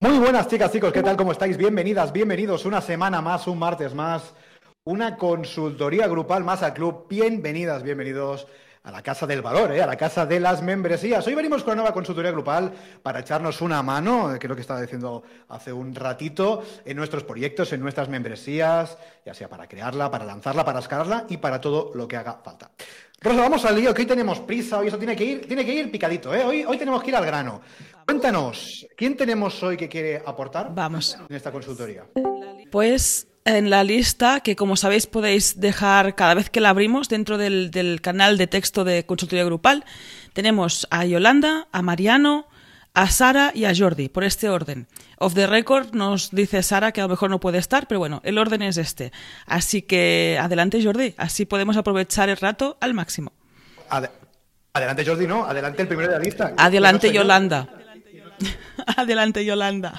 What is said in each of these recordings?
Muy buenas chicas, chicos, ¿qué tal? ¿Cómo estáis? Bienvenidas, bienvenidos una semana más, un martes más, una consultoría grupal más al club. Bienvenidas, bienvenidos a la Casa del Valor, a la Casa de las Membresías. Hoy venimos con una nueva consultoría grupal para echarnos una mano, que es lo que estaba diciendo hace un ratito, en nuestros proyectos, en nuestras membresías, ya sea para crearla, para lanzarla, para escalarla y para todo lo que haga falta. Rosa, vamos al lío, que hoy tenemos prisa, hoy eso tiene que ir picadito, Hoy tenemos que ir al grano. Cuéntanos, ¿quién tenemos hoy que quiere aportar en esta consultoría? Pues en la lista, que como sabéis podéis dejar cada vez que la abrimos dentro del canal de texto de consultoría grupal, tenemos a Yolanda, a Mariano, a Sara y a Jordi, por este orden. Off the record nos dice Sara que a lo mejor no puede estar, pero bueno, el orden es este. Así que adelante Jordi, así podemos aprovechar el rato al máximo. Adelante Jordi, no, adelante el primero de la lista. Adelante Yolanda. Adelante Yolanda.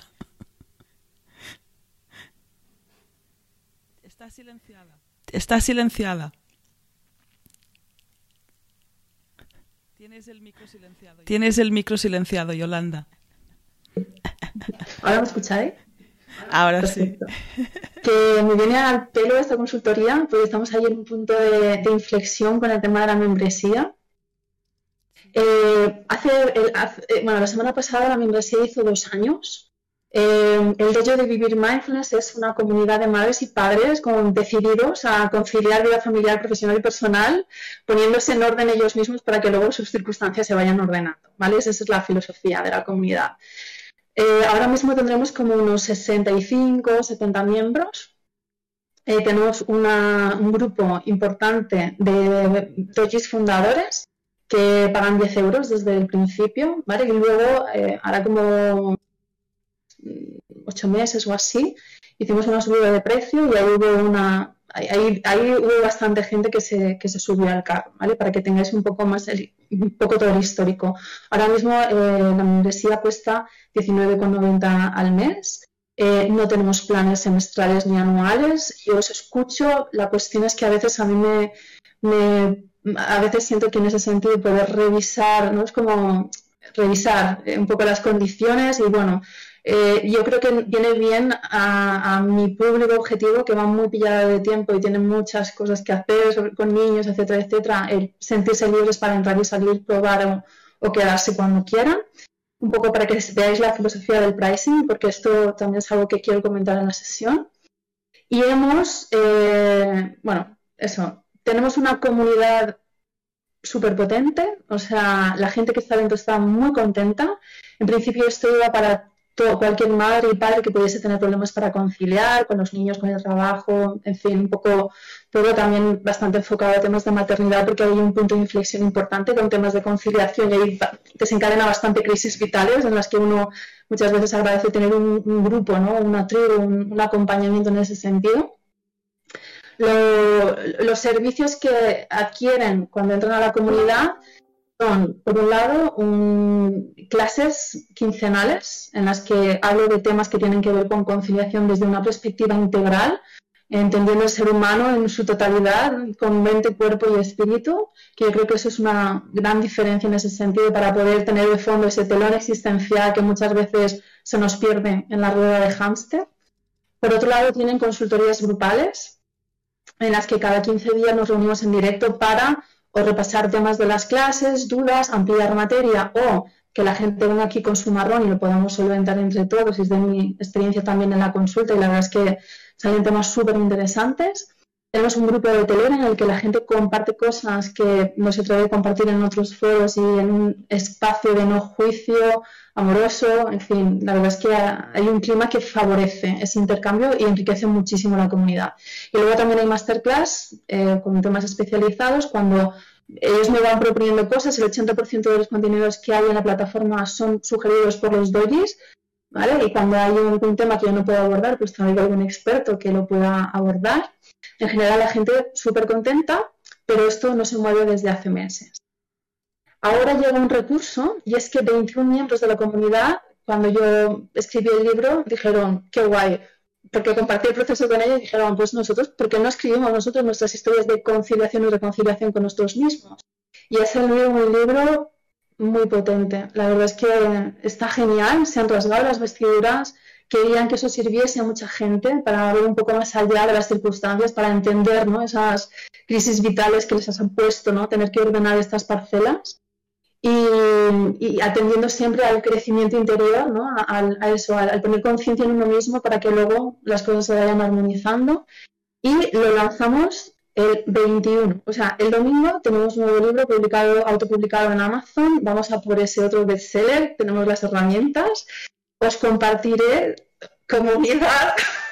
Está silenciada. Está silenciada. Tienes el micro silenciado, Yolanda. ¿Ahora me escucháis? Ahora Perfecto. sí. Que me viene al pelo esta consultoría, porque estamos ahí en un punto de inflexión con el tema de la membresía. La semana pasada la membresía hizo 2 años. El Dojo de Vivir Mindfulness es una comunidad de madres y padres decididos a conciliar vida familiar, profesional y personal, poniéndose en orden ellos mismos para que luego sus circunstancias se vayan ordenando, ¿vale? Esa es la filosofía de la comunidad. Ahora mismo tendremos como unos 65, 70 miembros. Tenemos un grupo importante de dojis fundadores que pagan 10 euros desde el principio, ¿vale? Y luego, hará como 8 meses o así, hicimos una subida de precio y ahí hubo bastante gente que se subió al carro, ¿vale? Para que tengáis un poco todo el histórico. Ahora mismo la membresía cuesta 19,90 al mes. No tenemos planes semestrales ni anuales. Yo os escucho. La cuestión es que a veces a mí a veces siento que en ese sentido poder revisar, ¿no? Es como revisar un poco las condiciones y bueno, yo creo que viene bien a mi público objetivo que va muy pillado de tiempo y tiene muchas cosas que hacer con niños, etcétera, etcétera, el sentirse libres para entrar y salir, probar o quedarse cuando quieran. Un poco para que veáis la filosofía del pricing, porque esto también es algo que quiero comentar en la sesión. Y tenemos una comunidad súper potente, o sea, la gente que está dentro está muy contenta. En principio esto iba para cualquier madre y padre que pudiese tener problemas para conciliar con los niños, con el trabajo, en fin, un poco todo también bastante enfocado a temas de maternidad porque hay un punto de inflexión importante con temas de conciliación y ahí desencadena bastante crisis vitales en las que uno muchas veces agradece tener un grupo, ¿no? Una tribu, un acompañamiento en ese sentido. Los servicios que adquieren cuando entran a la comunidad son, por un lado, clases quincenales en las que hablo de temas que tienen que ver con conciliación desde una perspectiva integral, entendiendo el ser humano en su totalidad, con mente, cuerpo y espíritu, que yo creo que eso es una gran diferencia en ese sentido para poder tener de fondo ese telón existencial que muchas veces se nos pierde en la rueda de hámster. Por otro lado, tienen consultorías grupales en las que cada 15 días nos reunimos en directo para o repasar temas de las clases, dudas, ampliar materia o que la gente venga aquí con su marrón y lo podamos solventar entre todos. Es de mi experiencia también en la consulta y la verdad es que salen temas súper interesantes. Tenemos un grupo de Telegram en el que la gente comparte cosas que no se atreve a compartir en otros foros y en un espacio de no juicio, amoroso, en fin, la verdad es que hay un clima que favorece ese intercambio y enriquece muchísimo la comunidad. Y luego también hay masterclass con temas especializados, cuando ellos me van proponiendo cosas, el 80% de los contenidos que hay en la plataforma son sugeridos por los dojis, ¿vale? Y cuando hay un tema que yo no puedo abordar, pues traigo algún experto que lo pueda abordar. En general la gente súper contenta, pero esto no se mueve desde hace meses. Ahora llega un recurso y es que 21 miembros de la comunidad, cuando yo escribí el libro, dijeron, qué guay, porque compartí el proceso con ellos y dijeron, pues nosotros, ¿por qué no escribimos nosotros nuestras historias de conciliación y reconciliación con nosotros mismos? Y es un libro muy potente. La verdad es que está genial, se han rasgado las vestiduras, querían que eso sirviese a mucha gente para ver un poco más allá de las circunstancias, para entender, ¿no?, esas crisis vitales que les han puesto, ¿no?, tener que ordenar estas parcelas y atendiendo siempre al crecimiento interior, ¿no?, a eso, al poner conciencia en uno mismo para que luego las cosas se vayan armonizando. Y lo lanzamos el 21, o sea, el domingo tenemos un nuevo libro autopublicado en Amazon, vamos a por ese otro bestseller, tenemos las herramientas, os compartiré comunidad.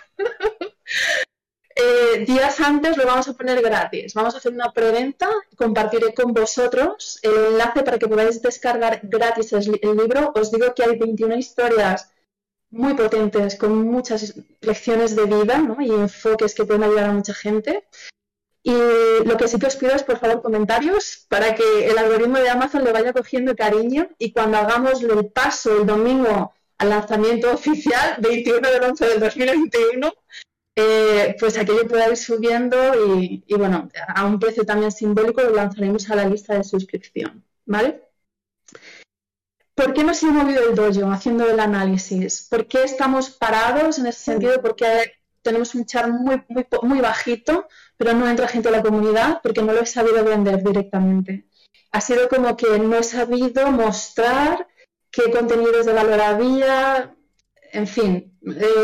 Días antes lo vamos a poner gratis, vamos a hacer una preventa, compartiré con vosotros el enlace para que podáis descargar gratis el libro. Os digo que hay 21 historias muy potentes, con muchas lecciones de vida, ¿no?, y enfoques que pueden ayudar a mucha gente. Y lo que sí que os pido es, por favor, comentarios para que el algoritmo de Amazon le vaya cogiendo cariño y cuando hagamos el paso el domingo al lanzamiento oficial, 21 del 11 del 2021, pues aquello pueda ir subiendo y bueno, a un precio también simbólico lo lanzaremos a la lista de suscripción, ¿vale? ¿Por qué no se ha movido el dojo haciendo el análisis? ¿Por qué estamos parados en ese sentido? Porque tenemos un char muy bajito, pero no entra gente a la comunidad porque no lo he sabido vender directamente. Ha sido como que no he sabido mostrar qué contenidos de valor había, en fin.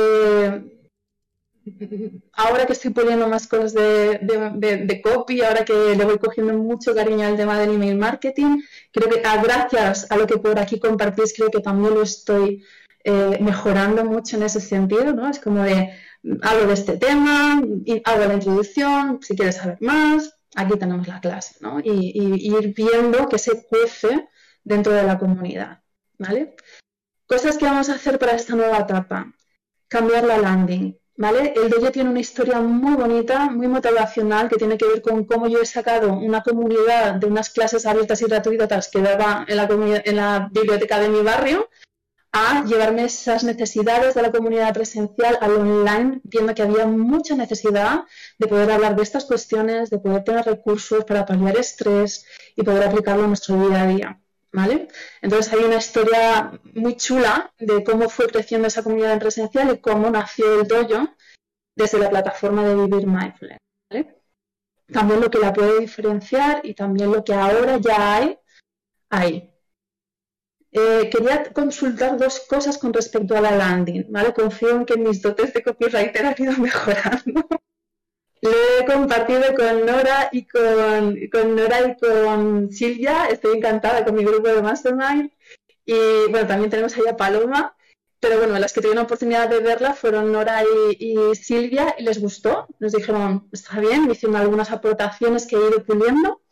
Ahora que estoy poniendo más cosas de copy, ahora que le voy cogiendo mucho cariño al tema del email marketing, creo que gracias a lo que por aquí compartís, creo que también lo estoy mejorando mucho en ese sentido, ¿no? Es como de, hablo de este tema, hago la introducción, si quieres saber más, aquí tenemos la clase, ¿no? Y ir viendo que se cuece dentro de la comunidad, ¿vale? Cosas que vamos a hacer para esta nueva etapa. Cambiar la landing, ¿vale? El dojo tiene una historia muy bonita, muy motivacional, que tiene que ver con cómo yo he sacado una comunidad de unas clases abiertas y gratuitas que daba en la biblioteca de mi barrio, a llevarme esas necesidades de la comunidad presencial al online, viendo que había mucha necesidad de poder hablar de estas cuestiones, de poder tener recursos para paliar estrés y poder aplicarlo en nuestro día a día, ¿vale? Entonces hay una historia muy chula de cómo fue creciendo esa comunidad en presencial y cómo nació el dojo desde la plataforma de Vivir Mindfulness, ¿vale? También lo que la puede diferenciar y también lo que ahora ya hay ahí. Quería consultar dos cosas con respecto a la landing, ¿vale? Confío en que mis dotes de copywriter han ido mejorando. Lo he compartido con Nora y con Silvia, estoy encantada con mi grupo de Mastermind. Y bueno, también tenemos ahí a Paloma, pero bueno, las que tuvieron oportunidad de verla fueron Nora y Silvia y les gustó. Nos dijeron, está bien, me hicieron algunas aportaciones que he ido puliendo.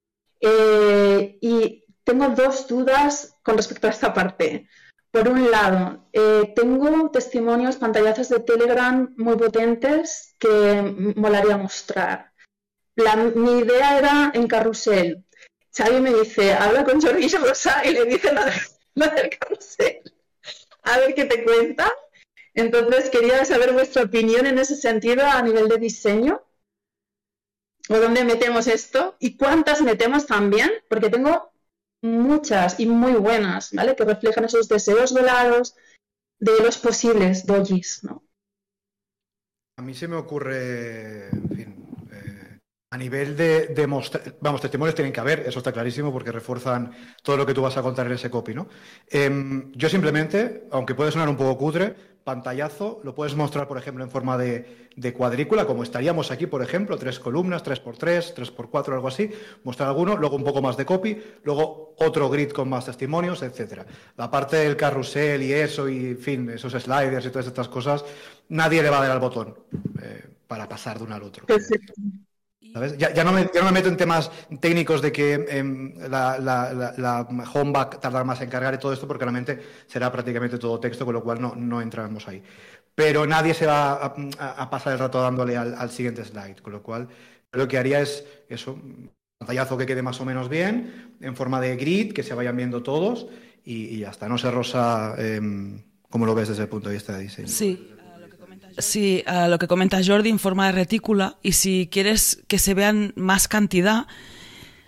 Y tengo dos dudas con respecto a esta parte. Por un lado, tengo testimonios, pantallazos de Telegram muy potentes que molaría mostrar. Mi idea era en carrusel. Xavi me dice, habla con Jordi Rosa y le dice lo del carrusel. A ver qué te cuenta. Entonces, quería saber vuestra opinión en ese sentido a nivel de diseño. ¿O dónde metemos esto? ¿Y cuántas metemos también? Porque tengo muchas y muy buenas, ¿vale? Que reflejan esos deseos velados de los posibles dojis, ¿no? A mí se me ocurre, en fin, a nivel de mostrar, vamos, testimonios tienen que haber, eso está clarísimo, porque refuerzan todo lo que tú vas a contar en ese copy, ¿no? Yo simplemente, aunque puede sonar un poco cutre, pantallazo, lo puedes mostrar, por ejemplo, en forma de cuadrícula, como estaríamos aquí, por ejemplo, 3 columnas, 3x3, 3x4, algo así, mostrar alguno, luego un poco más de copy, luego otro grid con más testimonios, etcétera. La parte del carrusel y eso, y en fin, esos sliders y todas estas cosas, nadie le va a dar al botón para pasar de uno al otro. Perfecto. ¿Sabes? Ya no me meto en temas técnicos de que la home va a tardar más en cargar y todo esto, porque realmente será prácticamente todo texto, con lo cual no entramos ahí. Pero nadie se va a pasar el rato dándole al siguiente slide, con lo cual lo que haría es eso, un pantallazo que quede más o menos bien, en forma de grid, que se vayan viendo todos y ya está. No sé, Rosa, ¿cómo lo ves desde el punto de vista de diseño? Sí, a lo que comenta Jordi en forma de retícula, y si quieres que se vean más cantidad,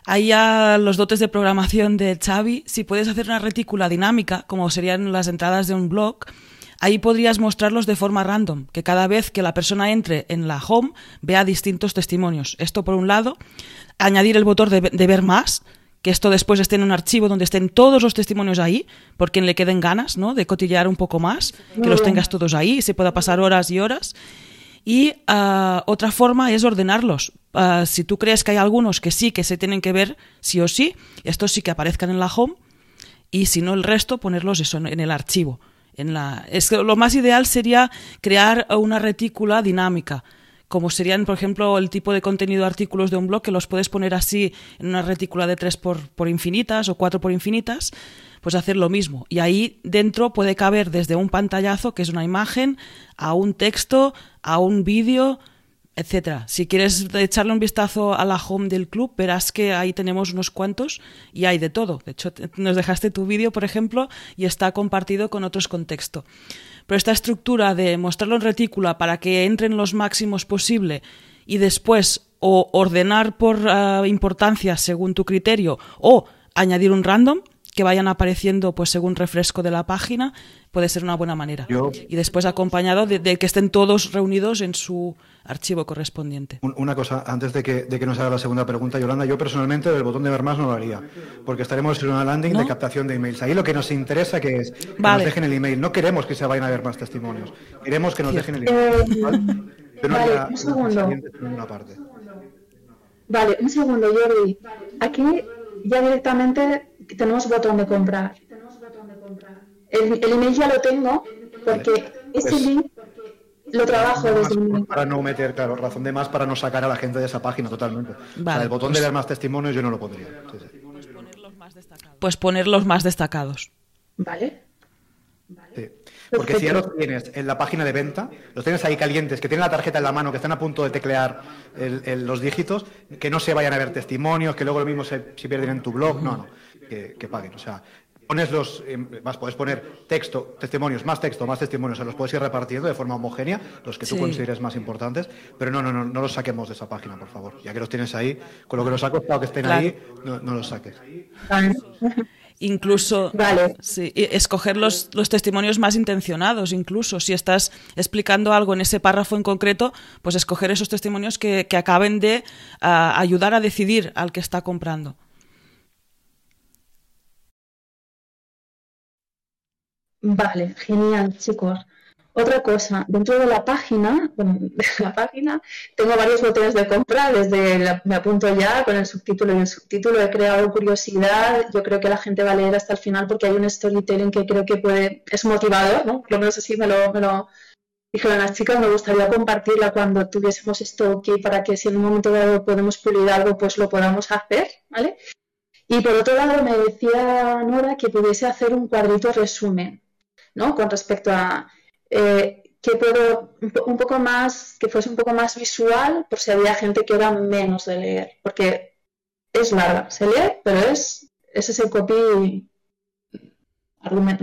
Ahí a los dotes de programación de Xavi, si puedes hacer una retícula dinámica, como serían las entradas de un blog, ahí podrías mostrarlos de forma random, que cada vez que la persona entre en la home vea distintos testimonios. Esto por un lado, añadir el botón de ver más, que esto después esté en un archivo donde estén todos los testimonios ahí, por quien le queden ganas, ¿no?, de cotillear un poco más, que los tengas todos ahí y se pueda pasar horas y horas. Y otra forma es ordenarlos. Si tú crees que hay algunos que sí, que se tienen que ver sí o sí, estos sí que aparezcan en la home, y si no el resto, ponerlos eso en el archivo. Es que lo más ideal sería crear una retícula dinámica, como serían, por ejemplo, el tipo de contenido de artículos de un blog, que los puedes poner así en una retícula de 3 por infinitas o 4 por infinitas, pues hacer lo mismo. Y ahí dentro puede caber desde un pantallazo, que es una imagen, a un texto, a un vídeo, etcétera. Si quieres echarle un vistazo a la home del club, verás que ahí tenemos unos cuantos y hay de todo. De hecho, nos dejaste tu vídeo, por ejemplo, y está compartido con otros contextos. Pero esta estructura de mostrarlo en retícula para que entren los máximos posible y después o ordenar por importancia según tu criterio o añadir un random que vayan apareciendo pues según refresco de la página, puede ser una buena manera. Y después acompañado de que estén todos reunidos en su archivo correspondiente. Una cosa, antes de que nos haga la segunda pregunta, Yolanda, yo personalmente el botón de ver más no lo haría, porque estaremos en una landing de captación de emails. Ahí lo que nos interesa que es que nos dejen el email. No queremos que se vayan a ver más testimonios. Queremos que nos dejen el email. Vale, un segundo. Vale, un segundo, Jordi. Aquí ya directamente tenemos botón de comprar. El email ya lo tengo porque ese link lo trabajo desde el email. Para no meter, claro, razón de más para no sacar a la gente de esa página totalmente. Vale, o sea, el botón de ver más testimonios yo no lo pondría. Sí, sí. Pues poner los más destacados. Vale. Sí. Porque si ya los tienes en la página de venta, los tienes ahí calientes, que tienen la tarjeta en la mano, que están a punto de teclear los dígitos, que no se vayan a ver testimonios, que luego lo mismo se pierden en tu blog, no, que paguen. O sea, pones puedes poner testimonios, más testimonios, los puedes ir repartiendo de forma homogénea, los que tú consideres más importantes, pero no los saquemos de esa página, por favor. Ya que los tienes ahí, con lo que nos ha costado que estén ahí, no los saques. Incluso escoger los testimonios más intencionados, incluso si estás explicando algo en ese párrafo en concreto, pues escoger esos testimonios que acaben de ayudar a decidir al que está comprando. Vale, genial, chicos. Otra cosa, dentro de la página, tengo varios botones de compra, me apunto ya con el subtítulo y el subtítulo, he creado curiosidad, yo creo que la gente va a leer hasta el final porque hay un storytelling que creo que es motivador, ¿no? Por lo menos así me lo dijeron las chicas, me gustaría compartirla cuando tuviésemos esto ok para que si en un momento dado podemos pulir algo, pues lo podamos hacer, ¿vale? Y por otro lado me decía Nora que pudiese hacer un cuadrito resumen, ¿no? Con respecto a que puedo un poco más, que fuese un poco más visual por si había gente que era menos de leer, porque es larga, se lee, pero ese es el copy argumento.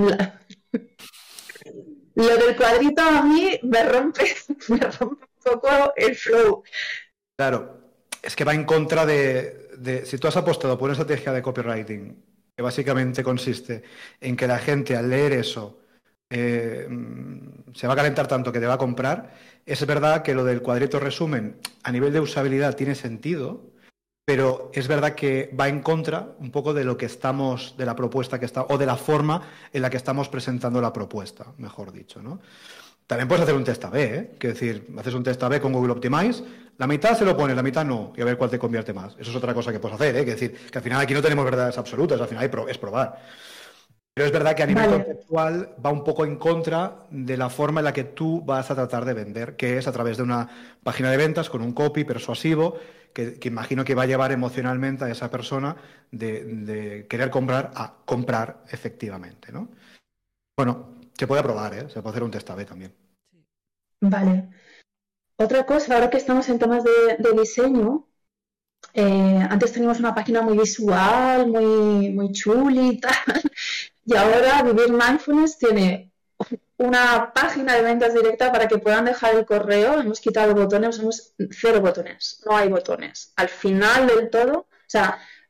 Lo del cuadrito a mí me rompe un poco el flow. Claro, es que va en contra de si tú has apostado por una estrategia de copywriting que básicamente consiste en que la gente al leer eso se va a calentar tanto que te va a comprar. Es verdad que lo del cuadrito resumen a nivel de usabilidad tiene sentido, pero es verdad que va en contra un poco de lo que estamos, de la propuesta que está, o de la forma en la que estamos presentando la propuesta, mejor dicho, ¿no? También puedes hacer un test A/B, ¿eh? Que decir, haces un test A/B con Google Optimize, la mitad se lo pones, la mitad no, y a ver cuál te convierte más. Eso es otra cosa que puedes hacer, ¿eh? Que decir, que al final aquí no tenemos verdades absolutas, al final es probar. Pero es verdad que a nivel conceptual va un poco en contra de la forma en la que tú vas a tratar de vender, que es a través de una página de ventas con un copy persuasivo que imagino que va a llevar emocionalmente a esa persona de querer comprar a comprar efectivamente, ¿no? Bueno, se puede probar, ¿eh? Se puede hacer un test A/B también. Vale. Otra cosa, ahora que estamos en temas de diseño, antes teníamos una página muy visual, muy chuli y tal. Y ahora Vivir Mindfulness tiene una página de ventas directa para que puedan dejar el correo. Hemos quitado botones, 0 botones, no hay botones. Al final del todo, o sea,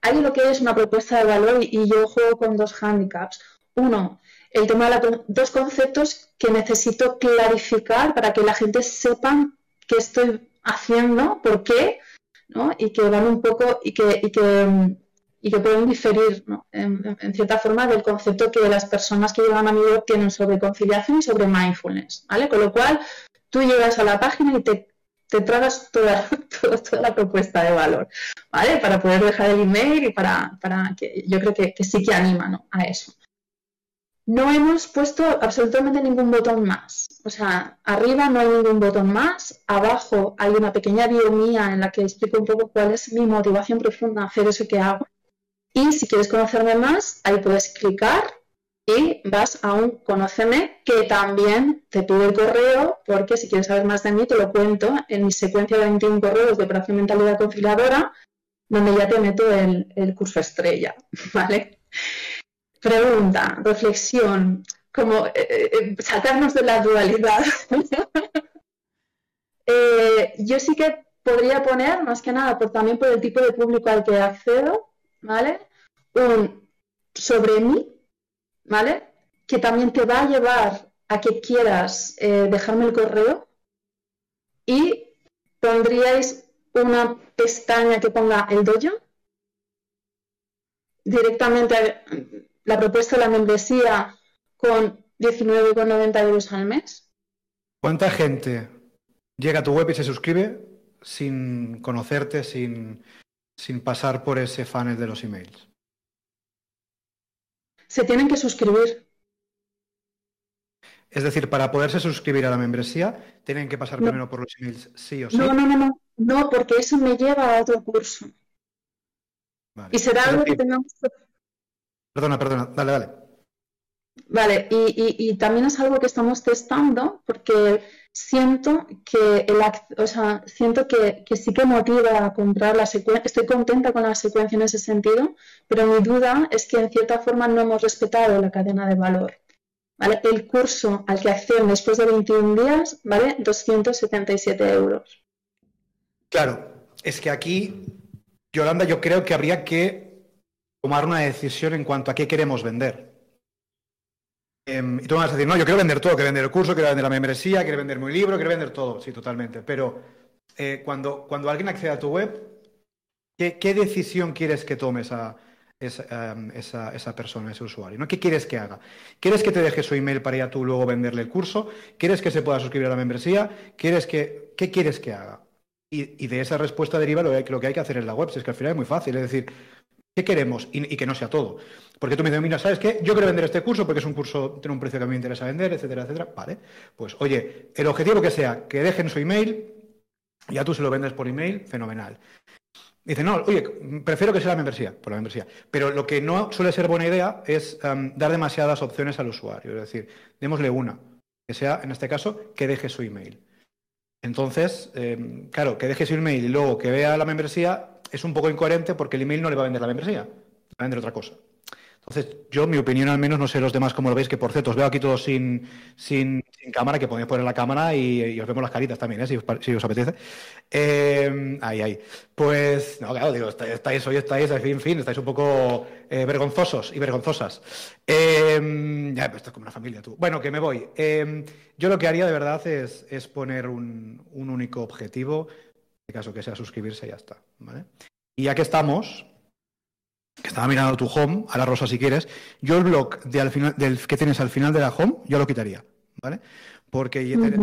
hay lo que es una propuesta de valor y yo juego con dos handicaps. Uno, el tema de dos conceptos que necesito clarificar para que la gente sepa qué estoy haciendo, por qué, ¿no? Y que van un poco y que pueden diferir, ¿no? en cierta forma del concepto que las personas que llegan a mi web tienen sobre conciliación y sobre mindfulness, ¿vale? Con lo cual, tú llegas a la página y te tragas toda la propuesta de valor, ¿vale? Para poder dejar el email y para que yo creo que sí que anima, ¿no? A eso. No hemos puesto absolutamente ningún botón más. O sea, arriba no hay ningún botón más. Abajo hay una pequeña bio mía en la que explico un poco cuál es mi motivación profunda a hacer eso que hago. Y si quieres conocerme más, ahí puedes clicar y vas a un Conóceme, que también te pide el correo, porque si quieres saber más de mí, te lo cuento en mi secuencia de 21 correos de Operación Mentalidad Conciliadora, donde ya te meto el curso estrella, ¿vale? Pregunta, reflexión, como sacarnos de la dualidad. Yo sí que podría poner, más que nada, también por el tipo de público al que accedo, ¿vale? Un sobre mí, ¿vale? Que también te va a llevar a que quieras dejarme el correo, y pondríais una pestaña que ponga el dojo, directamente la propuesta de la membresía con 19,90 euros al mes. ¿Cuánta gente llega a tu web y se suscribe sin conocerte, sin pasar por ese funnel de los emails? Se tienen que suscribir. Es decir, para poderse suscribir a la membresía, tienen que pasar primero por los emails, sí o sí. No, porque eso me lleva a otro curso. Vale. Y será algo que tengamos que... Perdona, dale. Vale, y también es algo que estamos testando, porque siento que sí que motiva a comprar la secuencia. Estoy contenta con la secuencia en ese sentido, pero mi duda es que en cierta forma no hemos respetado la cadena de valor. ¿Vale? El curso al que acceden después de 21 días vale 277 euros. Claro, es que aquí, Yolanda, yo creo que habría que tomar una decisión en cuanto a qué queremos vender. Y tú me vas a decir, no, yo quiero vender todo, quiero vender el curso, quiero vender la membresía, quiero vender mi libro, quiero vender todo. Sí, totalmente. Pero cuando alguien accede a tu web, ¿qué decisión quieres que tomes esa persona, ese usuario, ¿no? ¿Qué quieres que haga? ¿Quieres que te deje su email para ya tú luego venderle el curso? ¿Quieres que se pueda suscribir a la membresía? ¿Qué quieres que haga? Y de esa respuesta deriva lo que hay que hacer en la web. Si es que al final es muy fácil, es decir, ¿qué queremos? Y que no sea todo. Porque tú me dices, mira, ¿sabes qué? Yo quiero vender este curso porque es un curso, tiene un precio que a mí me interesa vender, etcétera, etcétera. Vale, pues oye, el objetivo que sea, que dejen su email, ya tú se lo vendes por email, fenomenal. Dice, no, oye, prefiero que sea la membresía, por la membresía. Pero lo que no suele ser buena idea es dar demasiadas opciones al usuario. Es decir, démosle una, que sea, en este caso, que deje su email. Entonces, claro, que deje su email y luego que vea la membresía es un poco incoherente, porque el email no le va a vender la membresía, le va a vender otra cosa. Entonces, yo, mi opinión al menos, no sé los demás cómo lo veis, que por cierto, os veo aquí todos sin cámara, que podéis poner la cámara y os vemos las caritas también, si os apetece. Ahí. Pues, no, claro, digo, estáis, en fin, estáis un poco vergonzosos y vergonzosas. Ya, pues esto es como una familia, tú. Bueno, que me voy. Yo lo que haría de verdad es poner un único objetivo, en este caso que sea suscribirse y ya está, ¿vale? Y ya que estamos... que estaba mirando tu home, a la rosa si quieres, yo el blog del que tienes al final de la home, yo lo quitaría, ¿vale? Porque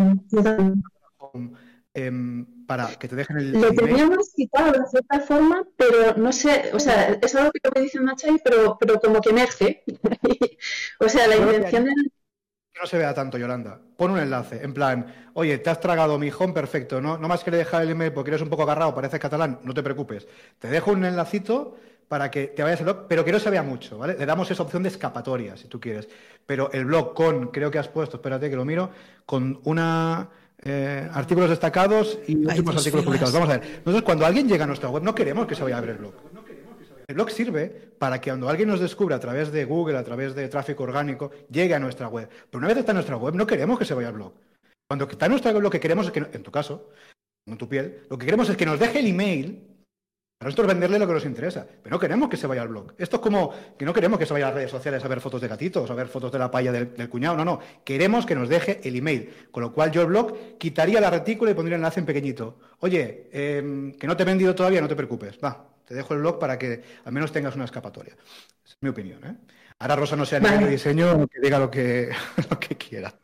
para que te dejen el lo teníamos quitado de cierta forma, pero no sé, o sea, es algo que me dice Nachay, pero como que emerge. O sea, la intención es... Que no se vea tanto, Yolanda. Pon un enlace, en plan, oye, te has tragado mi home, perfecto, no más que le dejar el email porque eres un poco agarrado, pareces catalán, no te preocupes. Te dejo un enlacito para que te vayas al blog, pero que no se vea mucho, ¿vale? Le damos esa opción de escapatoria, si tú quieres. Pero el blog creo que has puesto, espérate que lo miro, con artículos destacados y últimos artículos publicados. Vamos a ver. Nosotros, cuando alguien llega a nuestra web, no queremos que se vaya a ver el blog. El blog sirve para que cuando alguien nos descubra a través de Google, a través de tráfico orgánico, llegue a nuestra web. Pero una vez está en nuestra web, no queremos que se vaya al blog. Cuando está en nuestra web, lo que queremos es que, en tu caso, en tu piel, lo que queremos es que nos deje el email A nosotros venderle lo que nos interesa, pero no queremos que se vaya al blog. Esto es como que no queremos que se vaya a las redes sociales a ver fotos de gatitos, a ver fotos de la paya del cuñado. No, no. Queremos que nos deje el email. Con lo cual yo el blog quitaría la retícula y pondría el enlace en pequeñito. Oye, que no te he vendido todavía, no te preocupes. Va, te dejo el blog para que al menos tengas una escapatoria. Es mi opinión, ¿eh? Ahora Rosa no sea nivel de diseño, que diga lo que quiera.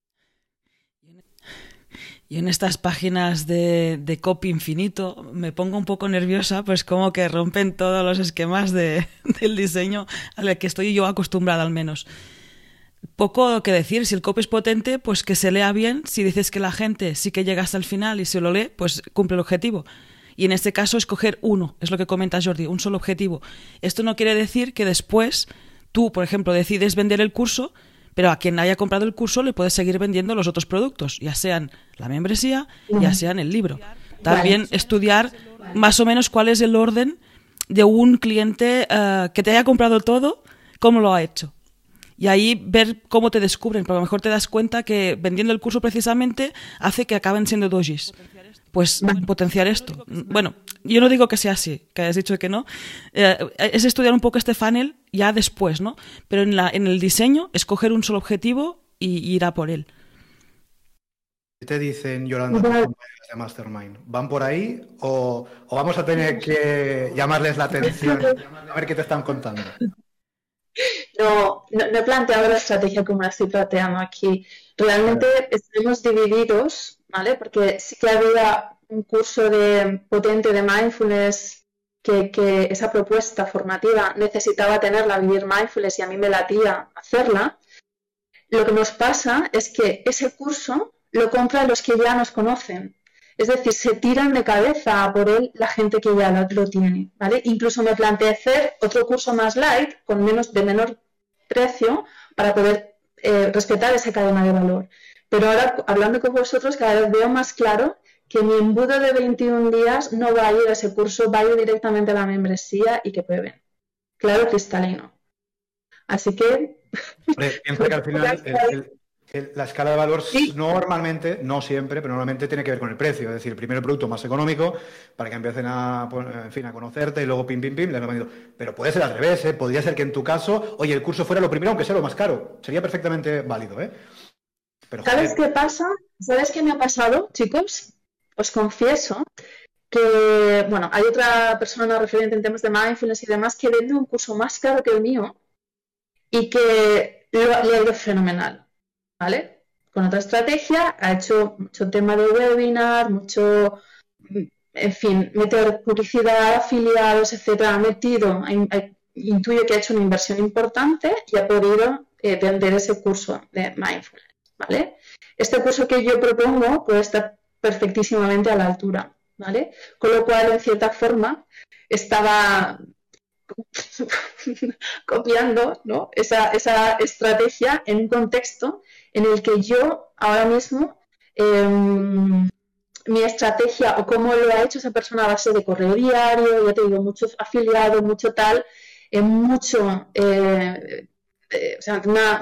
Y en estas páginas de copy infinito me pongo un poco nerviosa, pues como que rompen todos los esquemas del diseño al que estoy yo acostumbrada al menos. Poco que decir, si el copy es potente, pues que se lea bien. Si dices que la gente sí que llega hasta el final y se lo lee, pues cumple el objetivo. Y en este caso escoger uno, es lo que comenta Jordi, un solo objetivo. Esto no quiere decir que después tú, por ejemplo, decides vender el curso, pero a quien haya comprado el curso le puedes seguir vendiendo los otros productos, ya sean la membresía, ya sean el libro. También estudiar más o menos cuál es el orden de un cliente que te haya comprado todo, cómo lo ha hecho. Y ahí ver cómo te descubren, porque a lo mejor te das cuenta que vendiendo el curso precisamente hace que acaben siendo dojis. Pues potenciar esto. Bueno, yo no digo que sea así, que hayas dicho que no. Es estudiar un poco este funnel ya después, ¿no? Pero en el diseño, escoger un solo objetivo y ir a por él. ¿Qué te dicen, Yolanda, tus compañeras de Mastermind? ¿Van por ahí o vamos a tener que llamarles la atención? A ver qué te están contando. No he planteado la estrategia como la estoy planteando aquí. Realmente estamos divididos, ¿vale? Porque sí que había un curso potente de mindfulness que esa propuesta formativa necesitaba tenerla, vivir mindfulness, y a mí me latía hacerla. Lo que nos pasa es que ese curso lo compran los que ya nos conocen. Es decir, se tiran de cabeza a por él la gente que ya lo tiene, ¿vale? Incluso me planteé hacer otro curso más light, de menor precio, para poder respetar esa cadena de valor. Pero ahora, hablando con vosotros, cada vez veo más claro que mi embudo de 21 días no va a ir a ese curso, va a ir directamente a la membresía y que prueben. Claro, cristalino. Así que... Piensa que al final... La escala de valor normalmente, no siempre, pero normalmente tiene que ver con el precio. Es decir, primero el producto más económico para que empiecen a conocerte y luego pim, les lo vendido. Pero puede ser al revés, ¿eh? Podría ser que en tu caso, oye, el curso fuera lo primero, aunque sea lo más caro. Sería perfectamente válido, ¿eh? Pero, ¿sabes qué pasa? ¿Sabes qué me ha pasado, chicos? Os confieso que, bueno, hay otra persona referente en temas de mindfulness y demás que vende un curso más caro que el mío y que le ha ido fenomenal. ¿Vale? Con otra estrategia, ha hecho mucho tema de webinar, mucho, en fin, meter publicidad, afiliados, etcétera, ha metido, intuyo que ha hecho una inversión importante y ha podido vender ese curso de mindfulness, ¿vale? Este curso que yo propongo puede estar perfectísimamente a la altura, ¿vale? Con lo cual, en cierta forma, estaba copiando, ¿no? esa estrategia en un contexto en el que yo ahora mismo mi estrategia o cómo lo ha hecho esa persona a base de correo diario, ya te digo, muchos afiliados, mucho tal, mucho, o sea,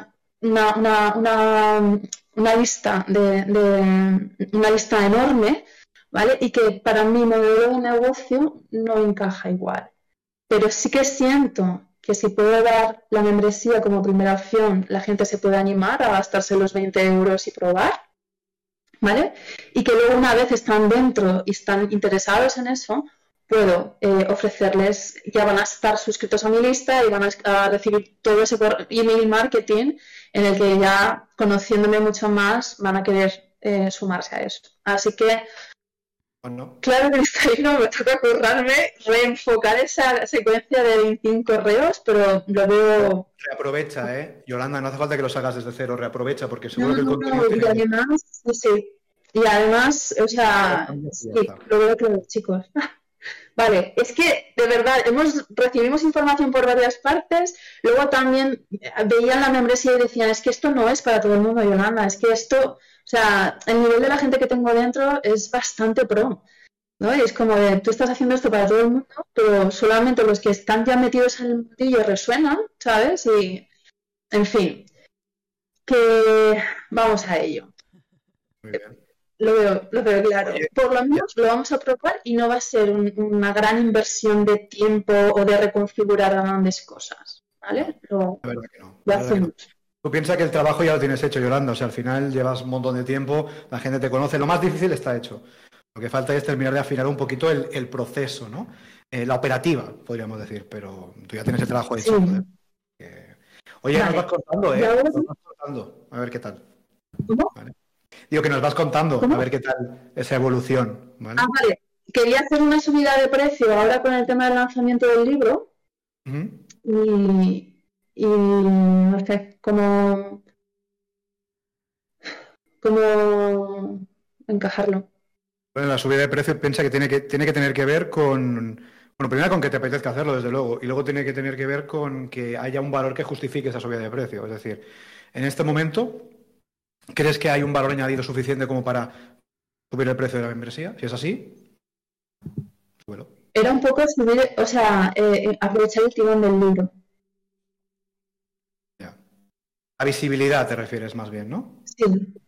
una lista una lista enorme, ¿vale? Y que para mi modelo de negocio no encaja igual. Pero sí que siento que si puedo dar la membresía como primera opción, la gente se puede animar a gastarse los 20 euros y probar, ¿vale? Y que luego una vez están dentro y están interesados en eso, puedo ofrecerles, ya van a estar suscritos a mi lista y van a recibir todo ese email marketing en el que ya, conociéndome mucho más, van a querer sumarse a eso. Así que bueno. Claro, cristalino, me toca currarme, reenfocar esa secuencia de 25 correos, pero lo veo... Reaprovecha, Yolanda, no hace falta que los hagas desde cero, reaprovecha, porque seguro que el contenido... Y además, sí. Y además, o sea, sí, lo veo claro, chicos. Vale, es que, de verdad, recibimos información por varias partes, luego también veían la membresía y decían, es que esto no es para todo el mundo, Yolanda, es que esto... O sea, el nivel de la gente que tengo dentro es bastante pro, ¿no? Y es como de, tú estás haciendo esto para todo el mundo, pero solamente los que están ya metidos en el mundillo resuenan, ¿sabes? Y, en fin, que vamos a ello. Muy bien. Lo veo claro. Por lo menos lo vamos a probar y no va a ser una gran inversión de tiempo o de reconfigurar grandes cosas, ¿vale? La verdad que no. Lo hacemos. Tú piensas que el trabajo ya lo tienes hecho, Yolanda. O sea, al final llevas un montón de tiempo, la gente te conoce. Lo más difícil está hecho. Lo que falta es terminar de afinar un poquito el proceso, ¿no? La operativa, podríamos decir. Pero tú ya tienes el trabajo hecho. Sí. Oye, Vale. nos vas contando, ¿eh? Ya Nos vas contando. A ver qué tal. ¿Cómo? Vale. Digo que nos vas contando, ¿Cómo? a ver qué tal esa evolución, ¿vale? Ah, vale. Quería hacer una subida de precio ahora con el tema del lanzamiento del libro y no sé cómo encajarlo. Bueno, la subida de precio piensa que tiene que tener que ver con, bueno, primero con que te apetezca hacerlo, desde luego, y luego tiene que tener que ver con que haya un valor que justifique esa subida de precio. Es decir, en este momento, ¿crees que hay un valor añadido suficiente como para subir el precio de la membresía? Si es así, súbelo. Era un poco subir, o sea, aprovechar el tirón del libro. Ya. A visibilidad te refieres más bien, ¿no? Sí.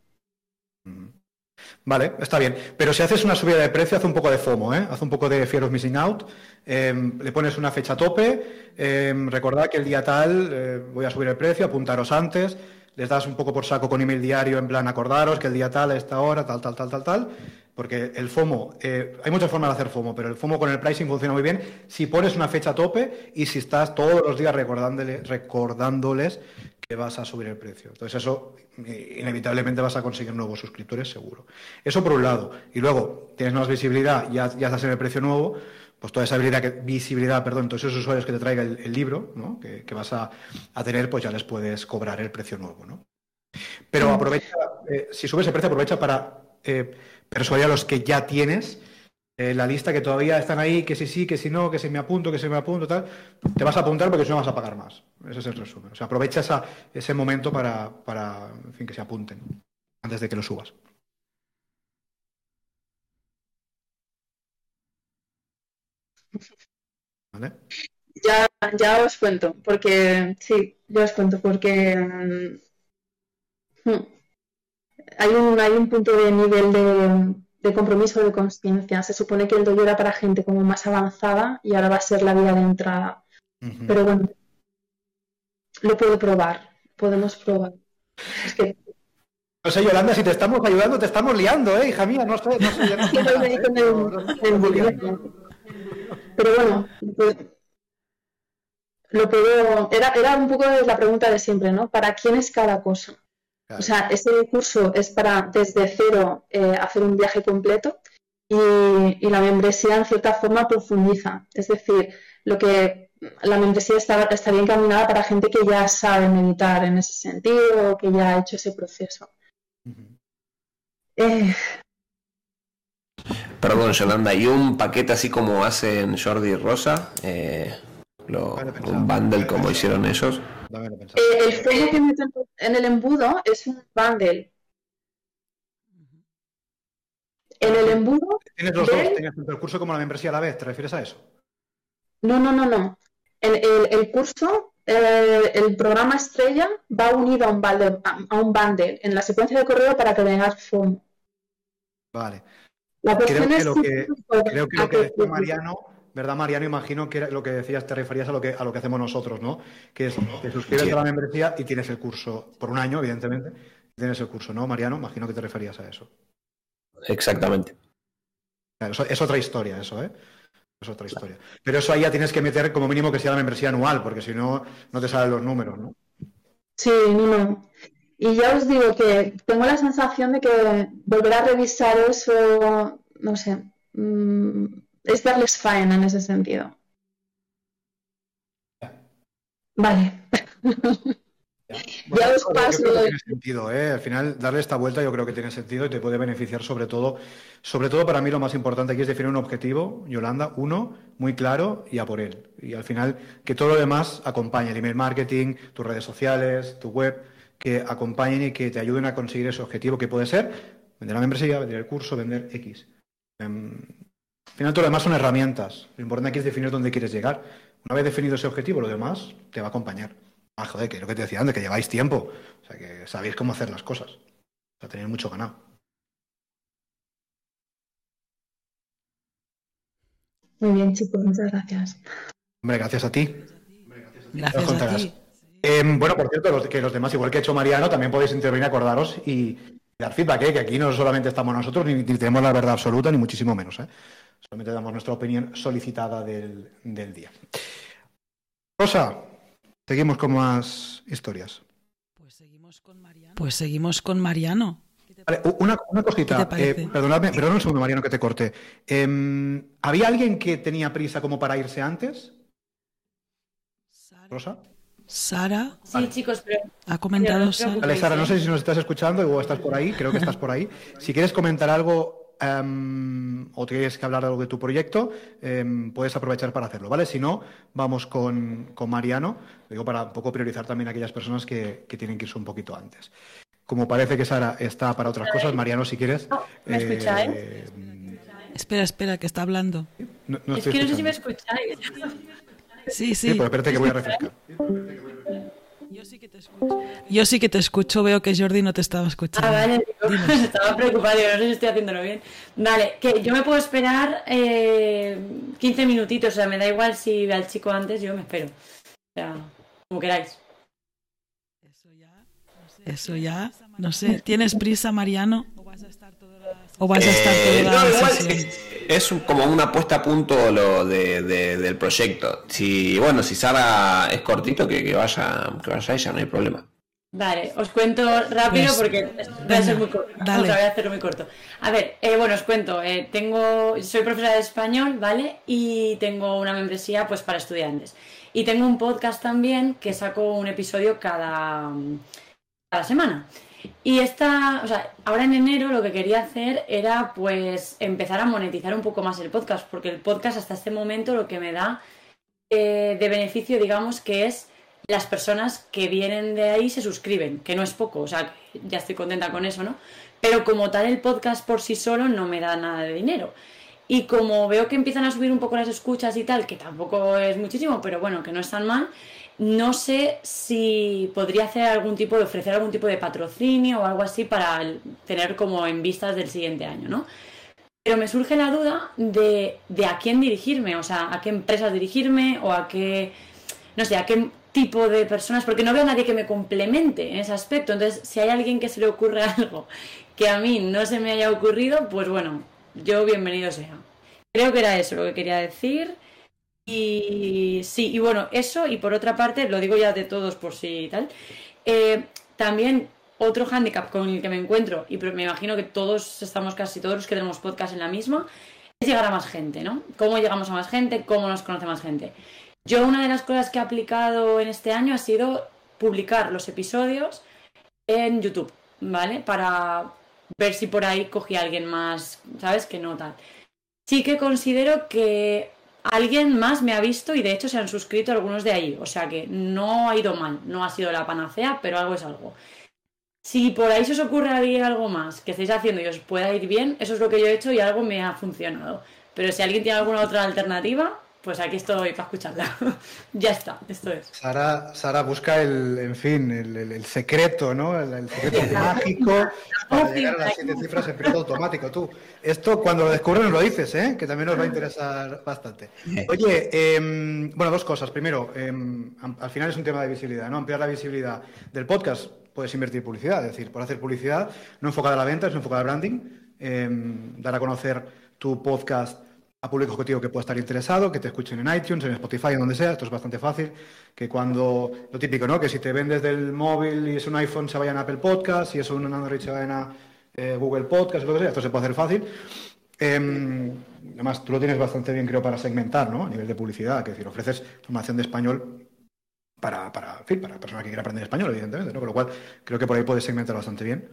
Vale, está bien. Pero si haces una subida de precio, haz un poco de FOMO, ¿eh? Haz un poco de Fear of Missing Out. Le pones una fecha tope. Recordad que el día tal voy a subir el precio, apuntaros antes. Les das un poco por saco con email diario, en plan, acordaros que el día tal, a esta hora, tal. Porque el FOMO, hay muchas formas de hacer FOMO, pero el FOMO con el pricing funciona muy bien si pones una fecha tope y si estás todos los días recordándoles que vas a subir el precio. Entonces eso, inevitablemente vas a conseguir nuevos suscriptores, seguro. Eso por un lado. Y luego, tienes más visibilidad, ya estás en el precio nuevo, pues toda esa visibilidad, todos esos usuarios que te traiga el libro, ¿no? que vas a tener, pues ya les puedes cobrar el precio nuevo, ¿no? Pero aprovecha, si subes el precio, aprovecha para persuadir a los que ya tienes la lista, que todavía están ahí, que sí, que si no, que si me apunto, tal. Te vas a apuntar porque si no vas a pagar más. Ese es el resumen. O sea, aprovecha ese momento para, en fin, que se apunten antes de que lo subas. ¿Vale? Ya os cuento, porque sí, ya os cuento, porque hay un punto de nivel de compromiso, de consciencia. Se supone que el dojo era para gente como más avanzada y ahora va a ser la vía de entrada. Pero bueno, lo puedo probar, podemos probar. Es que... No sé, Yolanda, si te estamos ayudando, te estamos liando, hija mía, no sé. Pero bueno, lo puedo... Era un poco la pregunta de siempre, ¿no? ¿Para quién es cada cosa? Claro. O sea, ese curso es para desde cero hacer un viaje completo y la membresía en cierta forma profundiza. Es decir, la membresía está bien encaminada para gente que ya sabe meditar en ese sentido o que ya ha hecho ese proceso. Perdón, Yolanda, ¿y un paquete así como hacen Jordi y Rosa? Un bundle como hicieron ellos. El FOMO que meten en el embudo es un bundle. En el embudo... ¿Tienes los dos? ¿Tienes tanto el curso como la membresía a la vez? ¿Te refieres a eso? No. El curso, el programa estrella va unido a un bundle en la secuencia de correo para que tengas FOMO. Vale. La cuestión creo que lo que decía Mariano, ¿verdad, Mariano? Imagino que lo que decías, te referías a lo que hacemos nosotros, ¿no? Que es te suscribes a la membresía y tienes el curso por un año, evidentemente. Tienes el curso, ¿no, Mariano? Imagino que te referías a eso. Exactamente. Claro, es otra historia eso, ¿eh? Es otra historia. Pero eso ahí ya tienes que meter como mínimo que sea la membresía anual, porque si no, no te salen los números, ¿no? Sí, no. Y ya os digo que tengo la sensación de que volver a revisar eso, no sé, es darles faena en ese sentido. Vale. Bueno, ya os paso. Yo creo que tiene sentido, ¿eh? Al final, darle esta vuelta yo creo que tiene sentido y te puede beneficiar sobre todo para mí lo más importante aquí es definir un objetivo, Yolanda, uno, muy claro y a por él. Y al final, que todo lo demás acompañe, el email marketing, tus redes sociales, tu web, que acompañen y que te ayuden a conseguir ese objetivo que puede ser vender la membresía, vender el curso, vender X. Al final todo lo demás son herramientas. Lo importante aquí es definir dónde quieres llegar. Una vez definido ese objetivo, lo demás te va a acompañar. Ah, joder, que es lo que te decía antes, que lleváis tiempo. O sea, que sabéis cómo hacer las cosas. O sea, tenéis mucho ganado. Muy bien, chicos, muchas gracias. Hombre, gracias a ti. Gracias a ti. Bueno, por cierto, que los demás, igual que ha hecho Mariano, también podéis intervenir, acordaros y dar feedback, que aquí no solamente estamos nosotros, ni tenemos la verdad absoluta, ni muchísimo menos. Solamente damos nuestra opinión solicitada del día. Rosa, seguimos con más historias. Pues seguimos con Mariano. Vale, una cosita, perdonadme un segundo, Mariano, que te corte. ¿Había alguien que tenía prisa como para irse antes? ¿Rosa? Sara. Sí, vale. Chicos, pero... Ha comentado Sara. Vale, Sara, no sé si nos estás escuchando o estás por ahí, creo que estás por ahí. Si quieres comentar algo o tienes que hablar de algo de tu proyecto, puedes aprovechar para hacerlo, ¿vale? Si no, vamos con Mariano, digo, para un poco priorizar también a aquellas personas que tienen que irse un poquito antes. Como parece que Sara está para otras cosas, Mariano, si quieres... ¿Me escucháis? Espera, que está hablando. No es que no sé si me escucháis. Sí. Pero espérate que voy a refrescar. Yo sí que te escucho, veo que Jordi no te estaba escuchando. Vale, estaba preocupado, no sé si estoy haciéndolo bien. Vale, que yo me puedo esperar 15 minutitos, o sea, me da igual si ve al chico antes, yo me espero. O sea, como queráis. Eso ya, no sé. ¿Tienes prisa, Mariano? ¿O vas a estar toda la sesión? Es como una puesta a punto lo del proyecto. Si Sara es cortito, que vaya ella, no hay problema. Vale, os cuento rápido porque voy a ser muy corto. O sea, voy a hacerlo muy corto. A ver, os cuento. Soy profesora de español, ¿vale? Y tengo una membresía pues para estudiantes. Y tengo un podcast también que saco un episodio cada semana. Y ahora en enero lo que quería hacer era pues empezar a monetizar un poco más el podcast, porque el podcast hasta este momento lo que me da de beneficio, digamos, que es las personas que vienen de ahí se suscriben, que no es poco, o sea, ya estoy contenta con eso, ¿no? Pero como tal el podcast por sí solo no me da nada de dinero. Y como veo que empiezan a subir un poco las escuchas y tal, que tampoco es muchísimo, pero bueno, que no es tan mal, no sé si podría ofrecer algún tipo de patrocinio o algo así para tener como en vistas del siguiente año, ¿no? Pero me surge la duda de a quién dirigirme, o sea, a qué empresas dirigirme o a qué tipo de personas, porque no veo a nadie que me complemente en ese aspecto. Entonces, si hay alguien que se le ocurre algo que a mí no se me haya ocurrido, pues bueno, yo bienvenido sea. Creo que era eso lo que quería decir. Y sí, y bueno, eso, y por otra parte, lo digo ya de todos por si tal, también otro hándicap con el que me encuentro, y me imagino que casi todos los que tenemos podcast en la misma, es llegar a más gente, ¿no? ¿Cómo llegamos a más gente? ¿Cómo nos conoce más gente? Yo una de las cosas que he aplicado en este año ha sido publicar los episodios en YouTube, ¿vale? Para ver si por ahí cogí a alguien más, ¿sabes? Que no tal. Sí que considero que alguien más me ha visto y de hecho se han suscrito algunos de ahí, o sea que no ha ido mal, no ha sido la panacea, pero algo es algo. Si por ahí se os ocurre algo más que estéis haciendo y os pueda ir bien, eso es lo que yo he hecho y algo me ha funcionado. Pero si alguien tiene alguna otra alternativa, pues aquí estoy para escucharla. Ya está, esto es. Sara busca el secreto, ¿no? El secreto mágico para llegar a las 7 cifras en piloto automático. Esto cuando lo descubres nos lo dices, que también nos va a interesar bastante. Oye, bueno, dos cosas. Primero, al final es un tema de visibilidad, ¿no? Ampliar la visibilidad del podcast. Puedes invertir publicidad, es decir, por hacer publicidad no enfocada a la venta, es enfocada al branding, dar a conocer tu podcast a público objetivo que pueda estar interesado, que te escuchen en iTunes, en Spotify, en donde sea. Esto es bastante fácil, que cuando, lo típico, ¿no? Que si te vendes del móvil y es un iPhone se vayan a Apple Podcast, si es un Android se vayan a Google Podcast, lo que sea. Esto se puede hacer fácil. Además, tú lo tienes bastante bien, creo, para segmentar, ¿no? A nivel de publicidad, que es decir, ofreces formación de español para personas que quieran aprender español, evidentemente, ¿no? Con lo cual, creo que por ahí puedes segmentar bastante bien.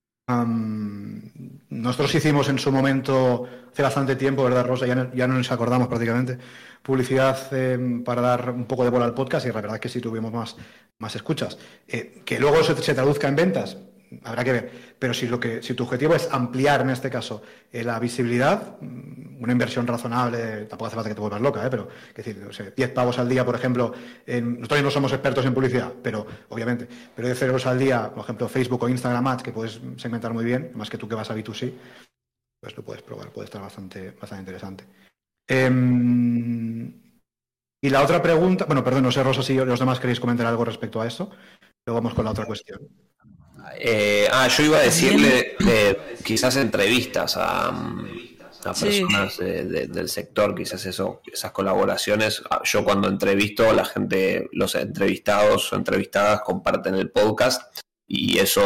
Nosotros hicimos en su momento, hace bastante tiempo, ¿verdad, Rosa? Ya no nos acordamos prácticamente, publicidad para dar un poco de bola al podcast y la verdad es que sí tuvimos más escuchas. Que luego se traduzca en ventas, habrá que ver. Pero si tu objetivo es ampliar, en este caso, la visibilidad, una inversión razonable, tampoco hace falta que te vuelvas loca, pero es decir, o sea, 10 pavos al día, por ejemplo, nosotros no somos expertos en publicidad, pero obviamente, pero 10 euros al día, por ejemplo, Facebook o Instagram Ads, que puedes segmentar muy bien, más que tú que vas a B2C, pues lo puedes probar, puede estar bastante interesante. Y la otra pregunta, bueno, perdón, no sé, Rosa, si los demás queréis comentar algo respecto a esto. Luego vamos con la otra cuestión. Yo iba a decirle quizás entrevistas a personas del sector, quizás esas colaboraciones. Yo cuando entrevisto, la gente, los entrevistados o entrevistadas comparten el podcast y eso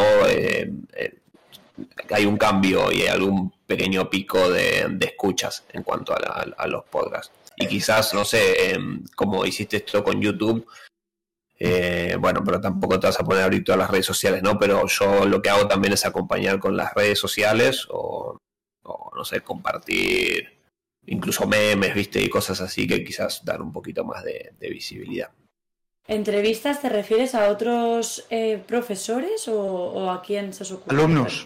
hay un cambio y hay algún pequeño pico de escuchas en cuanto a los podcasts. Y quizás, no sé, como hiciste esto con YouTube, bueno, pero tampoco te vas a poner a abrir todas las redes sociales, ¿no? Pero yo lo que hago también es acompañar con las redes sociales o no sé, compartir incluso memes, ¿viste? Y cosas así que quizás dan un poquito más de visibilidad. ¿Entrevistas te refieres a otros profesores o a quién se os ocurre? Alumnos.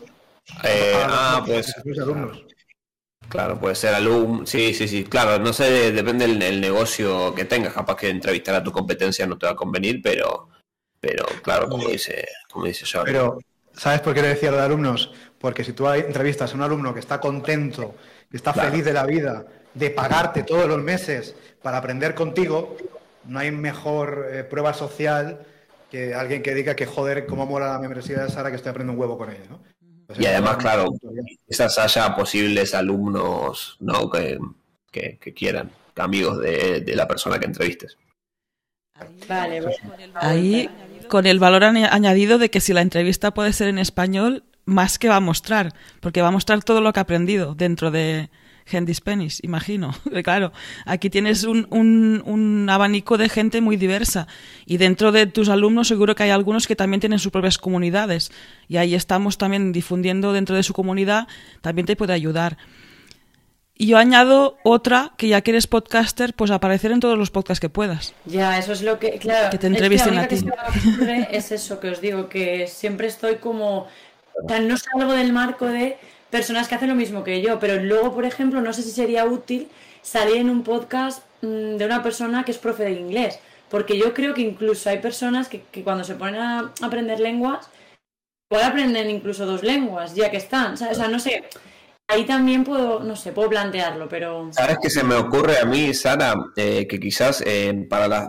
Pues alumnos. Claro, puede ser alumno, sí, claro, no sé, depende del negocio que tengas, capaz que entrevistar a tu competencia no te va a convenir, pero claro, como dice yo. Pero, ¿sabes por qué le decía lo de alumnos? Porque si tú entrevistas a un alumno que está contento, que está feliz de la vida, de pagarte todos los meses para aprender contigo, no hay mejor prueba social que alguien que diga que joder, cómo mola la membresía de Sara, que estoy aprendiendo un huevo con ella, ¿no? Pues y además, claro, quizás haya posibles alumnos, ¿no? que quieran, amigos de la persona que entrevistes. Vale. Ahí, con el valor añadido de que si la entrevista puede ser en español, más que va a mostrar, porque va a mostrar todo lo que ha aprendido dentro de Handy Spanish, imagino. Claro, aquí tienes un abanico de gente muy diversa y dentro de tus alumnos seguro que hay algunos que también tienen sus propias comunidades y ahí estamos también difundiendo dentro de su comunidad, también te puede ayudar. Y yo añado otra, que ya que eres podcaster, pues aparecer en todos los podcasts que puedas. Ya, eso es lo que, claro, que te entrevisten a ti. Lo que se me ocurre es eso que os digo, que siempre estoy como, o sea, no salgo del marco de personas que hacen lo mismo que yo, pero luego, por ejemplo, no sé si sería útil salir en un podcast de una persona que es profe de inglés, porque yo creo que incluso hay personas que cuando se ponen a aprender lenguas, igual aprenden incluso 2 lenguas, ya que están, o sea, no sé, ahí también puedo plantearlo, pero... ¿Sabes qué se me ocurre a mí, Sara? Que quizás para las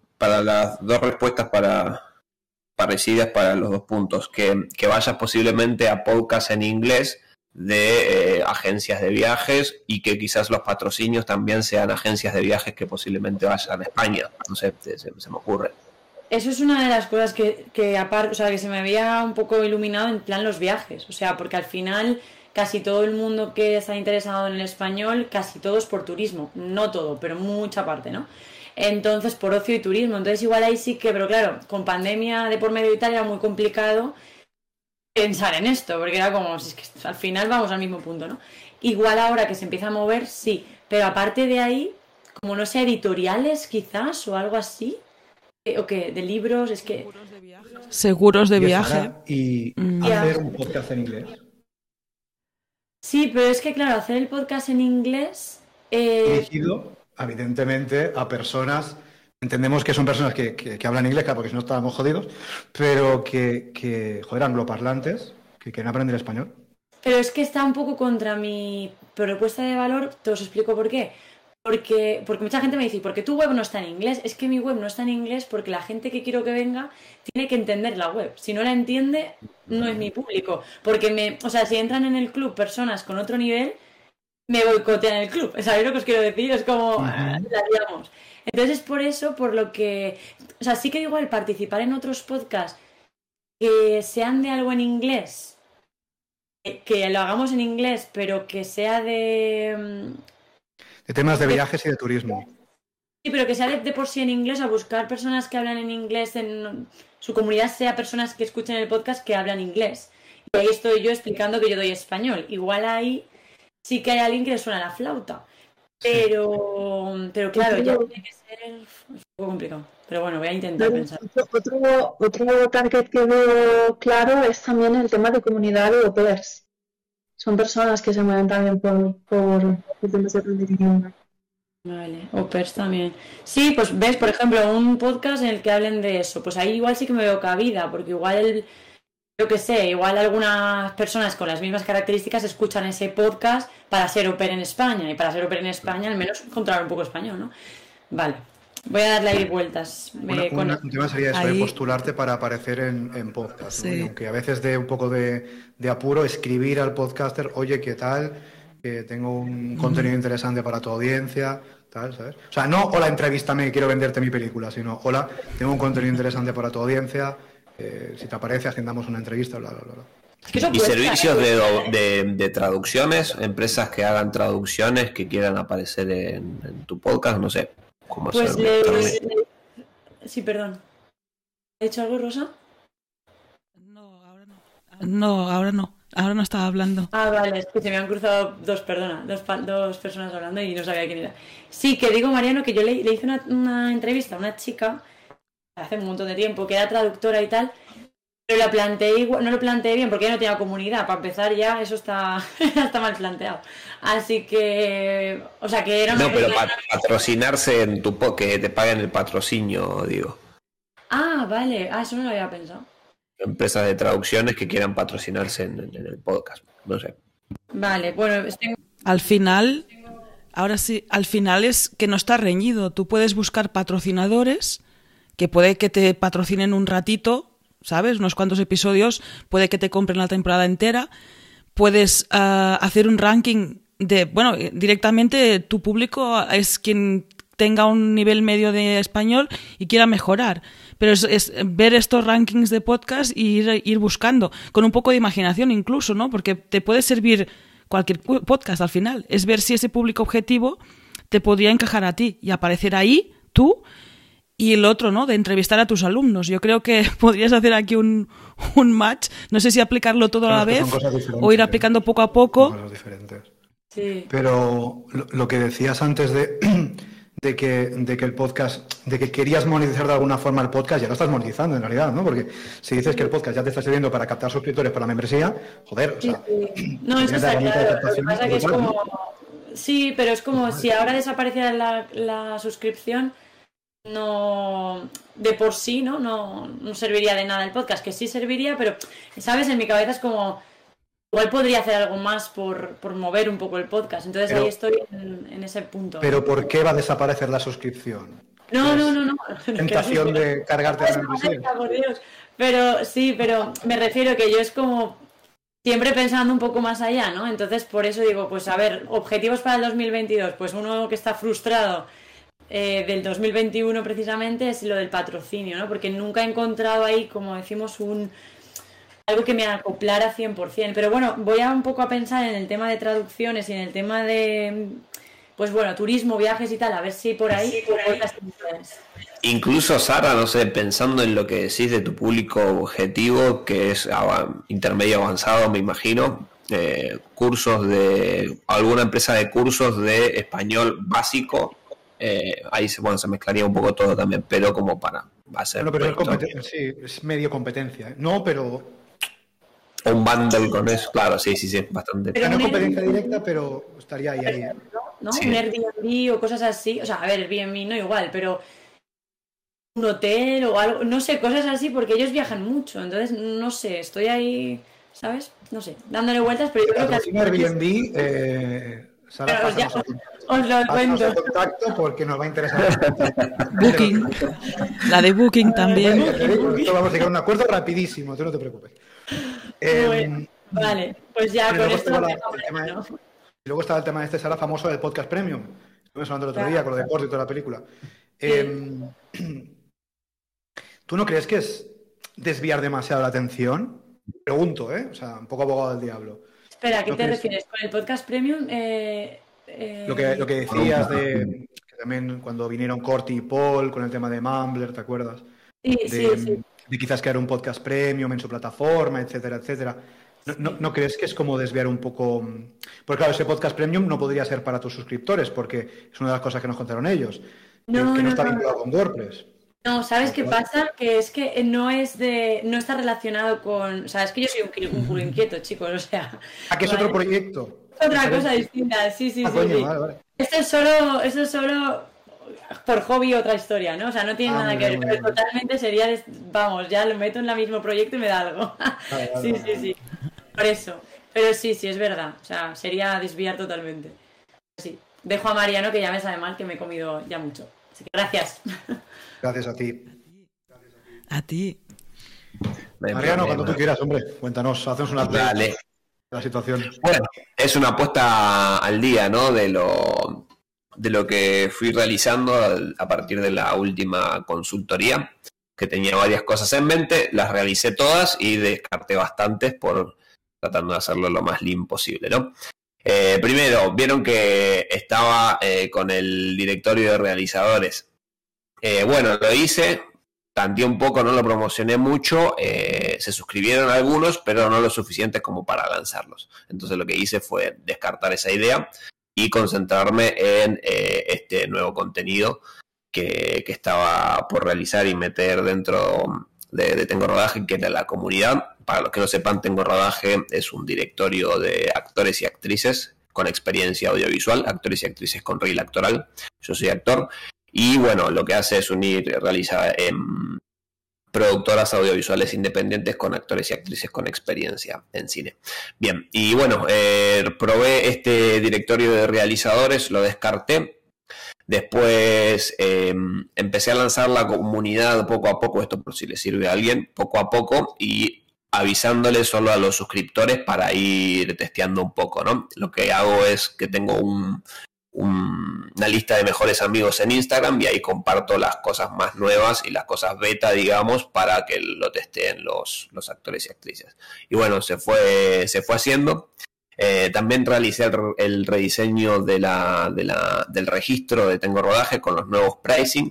2 respuestas parecidas para los 2 puntos, que vayas posiblemente a podcast en inglés de agencias de viajes y que quizás los patrocinios también sean agencias de viajes que posiblemente vayan a España. No sé, se me ocurre. Eso es una de las cosas que aparte, o sea, que se me había un poco iluminado en plan los viajes. O sea, porque al final casi todo el mundo que está interesado en el español, casi todo es por turismo. No todo, pero mucha parte, ¿no? Entonces, por ocio y turismo. Entonces, igual ahí sí que, pero claro, con pandemia de por medio y tal era muy complicado pensar en esto, porque era como, si es que al final vamos al mismo punto, ¿no? Igual ahora que se empieza a mover, sí, pero aparte de ahí, como no sé, editoriales quizás o algo así, o que de libros, es que... Seguros de viaje. Y hacer un podcast en inglés. Sí, pero es que claro, hacer el podcast en inglés... Dirigido, evidentemente, a personas... Entendemos que son personas que hablan inglés, claro, porque si no estábamos jodidos, pero que joder, angloparlantes, que quieren aprender español. Pero es que está un poco contra mi propuesta de valor, te os explico por qué. Porque mucha gente me dice, ¿por qué tu web no está en inglés? Es que mi web no está en inglés porque la gente que quiero que venga tiene que entender la web. Si no la entiende, no es mi público. Porque o sea, si entran en el club personas con otro nivel, me boicotean el club. ¿Sabéis lo que os quiero decir? Es como, la liamos. Entonces es por eso, por lo que... O sea, sí que igual participar en otros podcasts que sean de algo en inglés, que lo hagamos en inglés, pero que sea de temas de viajes y de turismo. Sí, pero que sea de por sí en inglés, a buscar personas que hablan en inglés, en su comunidad sea personas que escuchen el podcast que hablan inglés. Y ahí estoy yo explicando que yo doy español. Igual ahí sí que hay alguien que le suena la flauta. Pero claro, ya tiene que ser un poco complicado. Pero bueno, voy a intentar pensar. Otro target que veo claro es también el tema de comunidad de au pairs. Son personas que se mueven también por temas de aprender idioma. Vale, au pairs también. Sí, pues ves, por ejemplo, un podcast en el que hablen de eso. Pues ahí igual sí que me veo cabida, porque igual yo qué sé, igual algunas personas con las mismas características escuchan ese podcast para ser au pair en España, y para ser au pair en España al menos controlar un poco español, ¿no? Vale, voy a darle ahí vueltas. Un tema sería eso, postularte para aparecer en podcast, ¿no? Y aunque a veces dé un poco de apuro, escribir al podcaster, oye, ¿qué tal? Que tengo un contenido interesante para tu audiencia, tal, ¿sabes? O sea, no, hola, entrevístame, quiero venderte mi película, sino, hola, tengo un contenido interesante para tu audiencia, si te aparece, agendamos una entrevista, bla, bla, bla. ¿Y servicios de traducciones? Empresas que hagan traducciones, que quieran aparecer en tu podcast, no sé cómo hacerlo. Sí, perdón. ¿He hecho algo, Rosa? No, ahora no. No, ahora no. Ahora no estaba hablando. Ah, vale, es que se me han cruzado dos personas hablando y no sabía quién era. Sí, que digo, Mariano, que yo le hice una entrevista a una chica hace un montón de tiempo, que era traductora y tal, pero la planteé igual, no lo planteé bien porque ya no tenía comunidad. Para empezar ya eso está mal planteado. Así que, o sea, que era una... No, pero patrocinarse en tu que te paguen el patrocinio, digo. Ah, vale, eso no lo había pensado. Empresas de traducciones que quieran patrocinarse en el podcast, no sé. Vale, bueno, al final, ahora sí, al final es que no está reñido. Tú puedes buscar patrocinadores que puede que te patrocinen un ratito, ¿sabes? Unos cuantos episodios, puede que te compren la temporada entera. Puedes hacer un ranking de, bueno, directamente tu público es quien tenga un nivel medio de español y quiera mejorar. Pero es ver estos rankings de podcast y ir buscando, con un poco de imaginación incluso, ¿no? Porque te puede servir cualquier podcast al final. Es ver si ese público objetivo te podría encajar a ti y aparecer ahí, tú, y el otro, ¿no? De entrevistar a tus alumnos. Yo creo que podrías hacer aquí un match. No sé si aplicarlo todo a la vez o ir aplicando poco a poco. Son cosas diferentes. Sí. Pero lo que decías antes de que el podcast, de que querías monetizar de alguna forma el podcast, ya lo estás monetizando en realidad, ¿no? Porque si dices que el podcast ya te está sirviendo para captar suscriptores para la membresía, joder, o sea... Sí. No, eso está claro. Lo que pasa que es como... Sí, pero es como si ahora desapareciera la suscripción, no... De por sí, ¿no? No serviría de nada el podcast, que sí serviría, pero, ¿sabes? En mi cabeza es como... Igual podría hacer algo más por mover un poco el podcast. Entonces ahí estoy en ese punto. ¿Pero por qué va a desaparecer la suscripción? No. Tentación de cargarte a la membresía. Por Dios. Pero sí, pero me refiero que yo es como siempre pensando un poco más allá, ¿no? Entonces por eso digo, pues a ver, objetivos para el 2022. Pues uno que está frustrado del 2021 precisamente es lo del patrocinio, ¿no? Porque nunca he encontrado ahí, como decimos, algo que me acoplara 100%. Pero bueno, voy un poco a pensar en el tema de traducciones y en el tema de, pues bueno, turismo, viajes y tal, a ver si por ahí... Incluso, Sara, no sé, pensando en lo que decís de tu público objetivo, que es intermedio avanzado, me imagino, cursos de... alguna empresa de cursos de español básico, ahí se mezclaría un poco todo también, pero como para hacer... Bueno, pero es medio competencia, ¿no? Pero... Un bundle con eso, claro, sí, bastante. Pero no competencia directa, pero estaría ahí. ¿No? Sí. Un Airbnb o cosas así, o sea, a ver, Airbnb no igual, pero un hotel o algo, no sé, cosas así, porque ellos viajan mucho, entonces, no sé, estoy ahí, ¿sabes? No sé, dándole vueltas, pero yo creo que... Airbnb, Sara, os lo cuento. Contacto porque nos va a interesar. Booking, la de Booking también. Esto vamos a llegar a un acuerdo rapidísimo, tú no te preocupes. Bueno, vale, pues ya con esto... Y luego estaba el tema de Sara, famoso del podcast premium. Estuvimos hablando el otro día con lo de deporte y toda la película. ¿Tú no crees que es desviar demasiado la atención? Pregunto, o sea, un poco abogado del diablo. Espera, ¿a qué te refieres? ¿Con el podcast premium? Lo que decías de que también cuando vinieron Corti y Paul con el tema de Mumbler, ¿te acuerdas? Sí. De quizás crear un podcast premium en su plataforma, etcétera, etcétera. ¿No crees que es como desviar un poco? Porque claro, ese podcast premium no podría ser para tus suscriptores, porque es una de las cosas que nos contaron ellos, que no está vinculado con WordPress. No, ¿sabes qué pasa? Que es que no está relacionado con... O sea, es que yo soy un culo inquieto, chicos, o sea... ¿A qué es otro proyecto? Otra cosa distinta, sí. Coño, vale. Esto es solo por hobby otra historia, ¿no? O sea, no tiene nada que ver, pero totalmente sería, vamos, ya lo meto en el mismo proyecto y me da algo. Sí. Por eso. Pero sí, es verdad. O sea, sería desviar totalmente. Sí. Dejo a Mariano, que ya me sabe mal, que me he comido ya mucho. Así que gracias. Gracias a ti. A ti. Mariano, cuando tú quieras, hombre, cuéntanos, hacemos una update de la situación. Bueno, es una apuesta al día, ¿no? De lo que fui realizando a partir de la última consultoría, que tenía varias cosas en mente, las realicé todas y descarté bastantes por tratando de hacerlo lo más lean posible, ¿no? Primero, vieron que estaba con el directorio de realizadores. Bueno, lo hice, tanteé un poco, no lo promocioné mucho, se suscribieron algunos, pero no lo suficiente como para lanzarlos. Entonces lo que hice fue descartar esa idea y concentrarme en este nuevo contenido que estaba por realizar y meter dentro de Tengo Rodaje, que era la comunidad. Para los que no sepan, Tengo Rodaje es un directorio de actores y actrices con experiencia audiovisual, actores y actrices con reel actoral. Yo soy actor. Y bueno, lo que hace es realiza productoras audiovisuales independientes con actores y actrices con experiencia en cine. Bien, y bueno, probé este directorio de realizadores, lo descarté. Después empecé a lanzar la comunidad poco a poco, esto por si le sirve a alguien, poco a poco, y avisándole solo a los suscriptores para ir testeando un poco, ¿no? Lo que hago es que tengo una lista de mejores amigos en Instagram y ahí comparto las cosas más nuevas y las cosas beta, digamos, para que lo testeen los actores y actrices. Y bueno, se fue haciendo. También realicé el rediseño del registro de Tengo Rodaje con los nuevos pricing.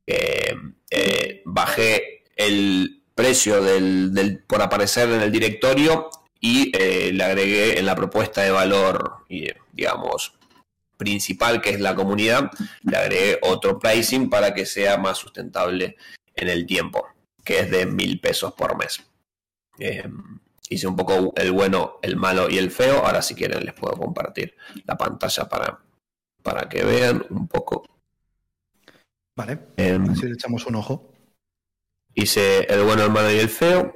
Bajé el precio por aparecer en el directorio y le agregué en la propuesta de valor, digamos, principal, que es la comunidad, le agregué otro pricing para que sea más sustentable en el tiempo, que es de 1.000 pesos por mes. Hice un poco el bueno, el malo y el feo. Ahora si quieren les puedo compartir la pantalla para que vean un poco. Vale, así le echamos un ojo. Hice el bueno, el malo y el feo.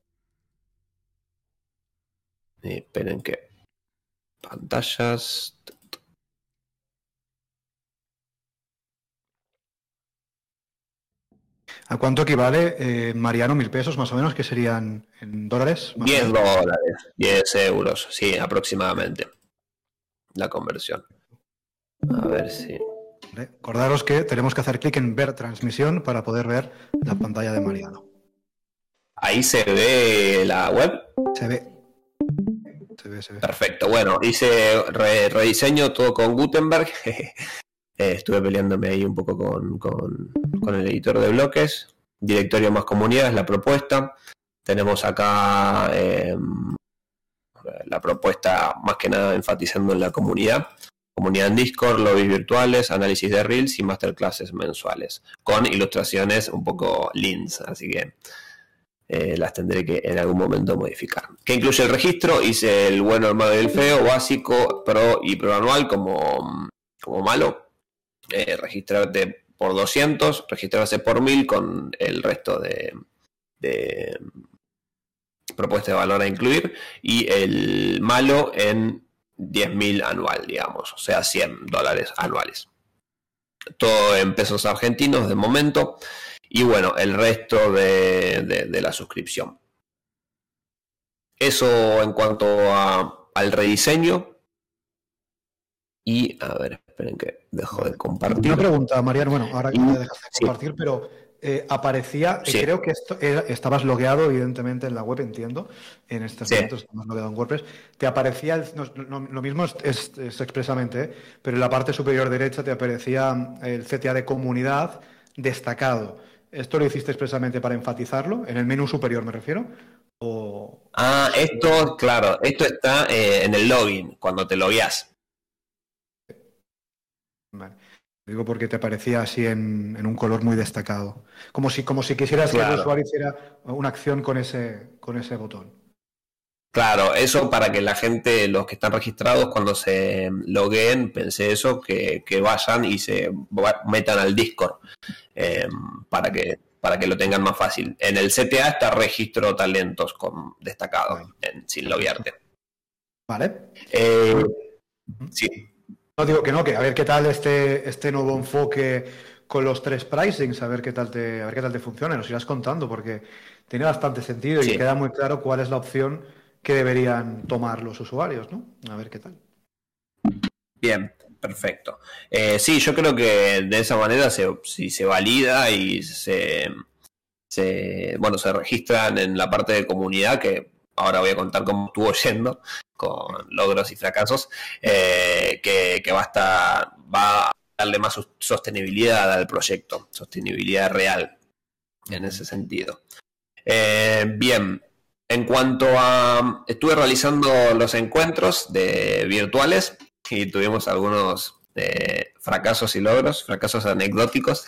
Esperen que... Pantallas... ¿A cuánto equivale, Mariano, 1.000 pesos más o menos, que serían en dólares? $10, 10 euros, sí, aproximadamente. La conversión. A ver si... Recordaros que tenemos que hacer clic en ver transmisión para poder ver la pantalla de Mariano. ¿Ahí se ve la web? Se ve. Perfecto, bueno, hice rediseño todo con Gutenberg. Estuve peleándome ahí un poco con el editor de bloques. Directorio más comunidad es la propuesta. Tenemos acá la propuesta más que nada enfatizando en la comunidad. Comunidad en Discord, lobbies virtuales, análisis de reels y masterclasses mensuales. Con ilustraciones un poco links, así que las tendré que en algún momento modificar. ¿Qué incluye el registro? Hice el bueno, el malo y el feo, básico, pro y pro anual como malo. Registrarte por 200, registrarse por 1.000 con el resto de propuesta de valor a incluir, y el malo en 10.000 anual, digamos, o sea, $100 anuales. Todo en pesos argentinos de momento, y bueno, el resto de la suscripción. Eso en cuanto al rediseño. Y a ver, esperen que dejo de compartir. Una pregunta, Mariano, bueno, ahora que me dejas de compartir, pero aparecía, sí. Creo que estabas logueado, evidentemente, en la web, entiendo, en estos momentos estamos logueado en WordPress. Te aparecía, lo mismo es expresamente, pero en la parte superior derecha te aparecía el CTA de comunidad destacado. ¿Esto lo hiciste expresamente para enfatizarlo? ¿En el menú superior me refiero? Esto, claro, esto está en el login, cuando te logueas. Vale. Digo porque te aparecía así en un color muy destacado. Como si quisieras que el usuario hiciera una acción con ese botón. Claro, eso para que la gente, los que están registrados, cuando se logueen, pensé eso, que vayan y se metan al Discord para que lo tengan más fácil. En el CTA está registro talentos destacado, sin loguearte. Vale. Sí. No digo que no, que a ver qué tal este nuevo enfoque con los 3 pricings, a ver qué tal te funciona, nos irás contando, porque tiene bastante sentido y queda muy claro cuál es la opción que deberían tomar los usuarios, ¿no? A ver qué tal. Bien, perfecto. Sí, yo creo que de esa manera si se valida y se registran en la parte de comunidad, que ahora voy a contar cómo estuvo yendo con logros y fracasos, que va a darle más sostenibilidad al proyecto, sostenibilidad real en ese sentido. Bien, en cuanto a... Estuve realizando los encuentros virtuales y tuvimos algunos fracasos y logros, fracasos anecdóticos.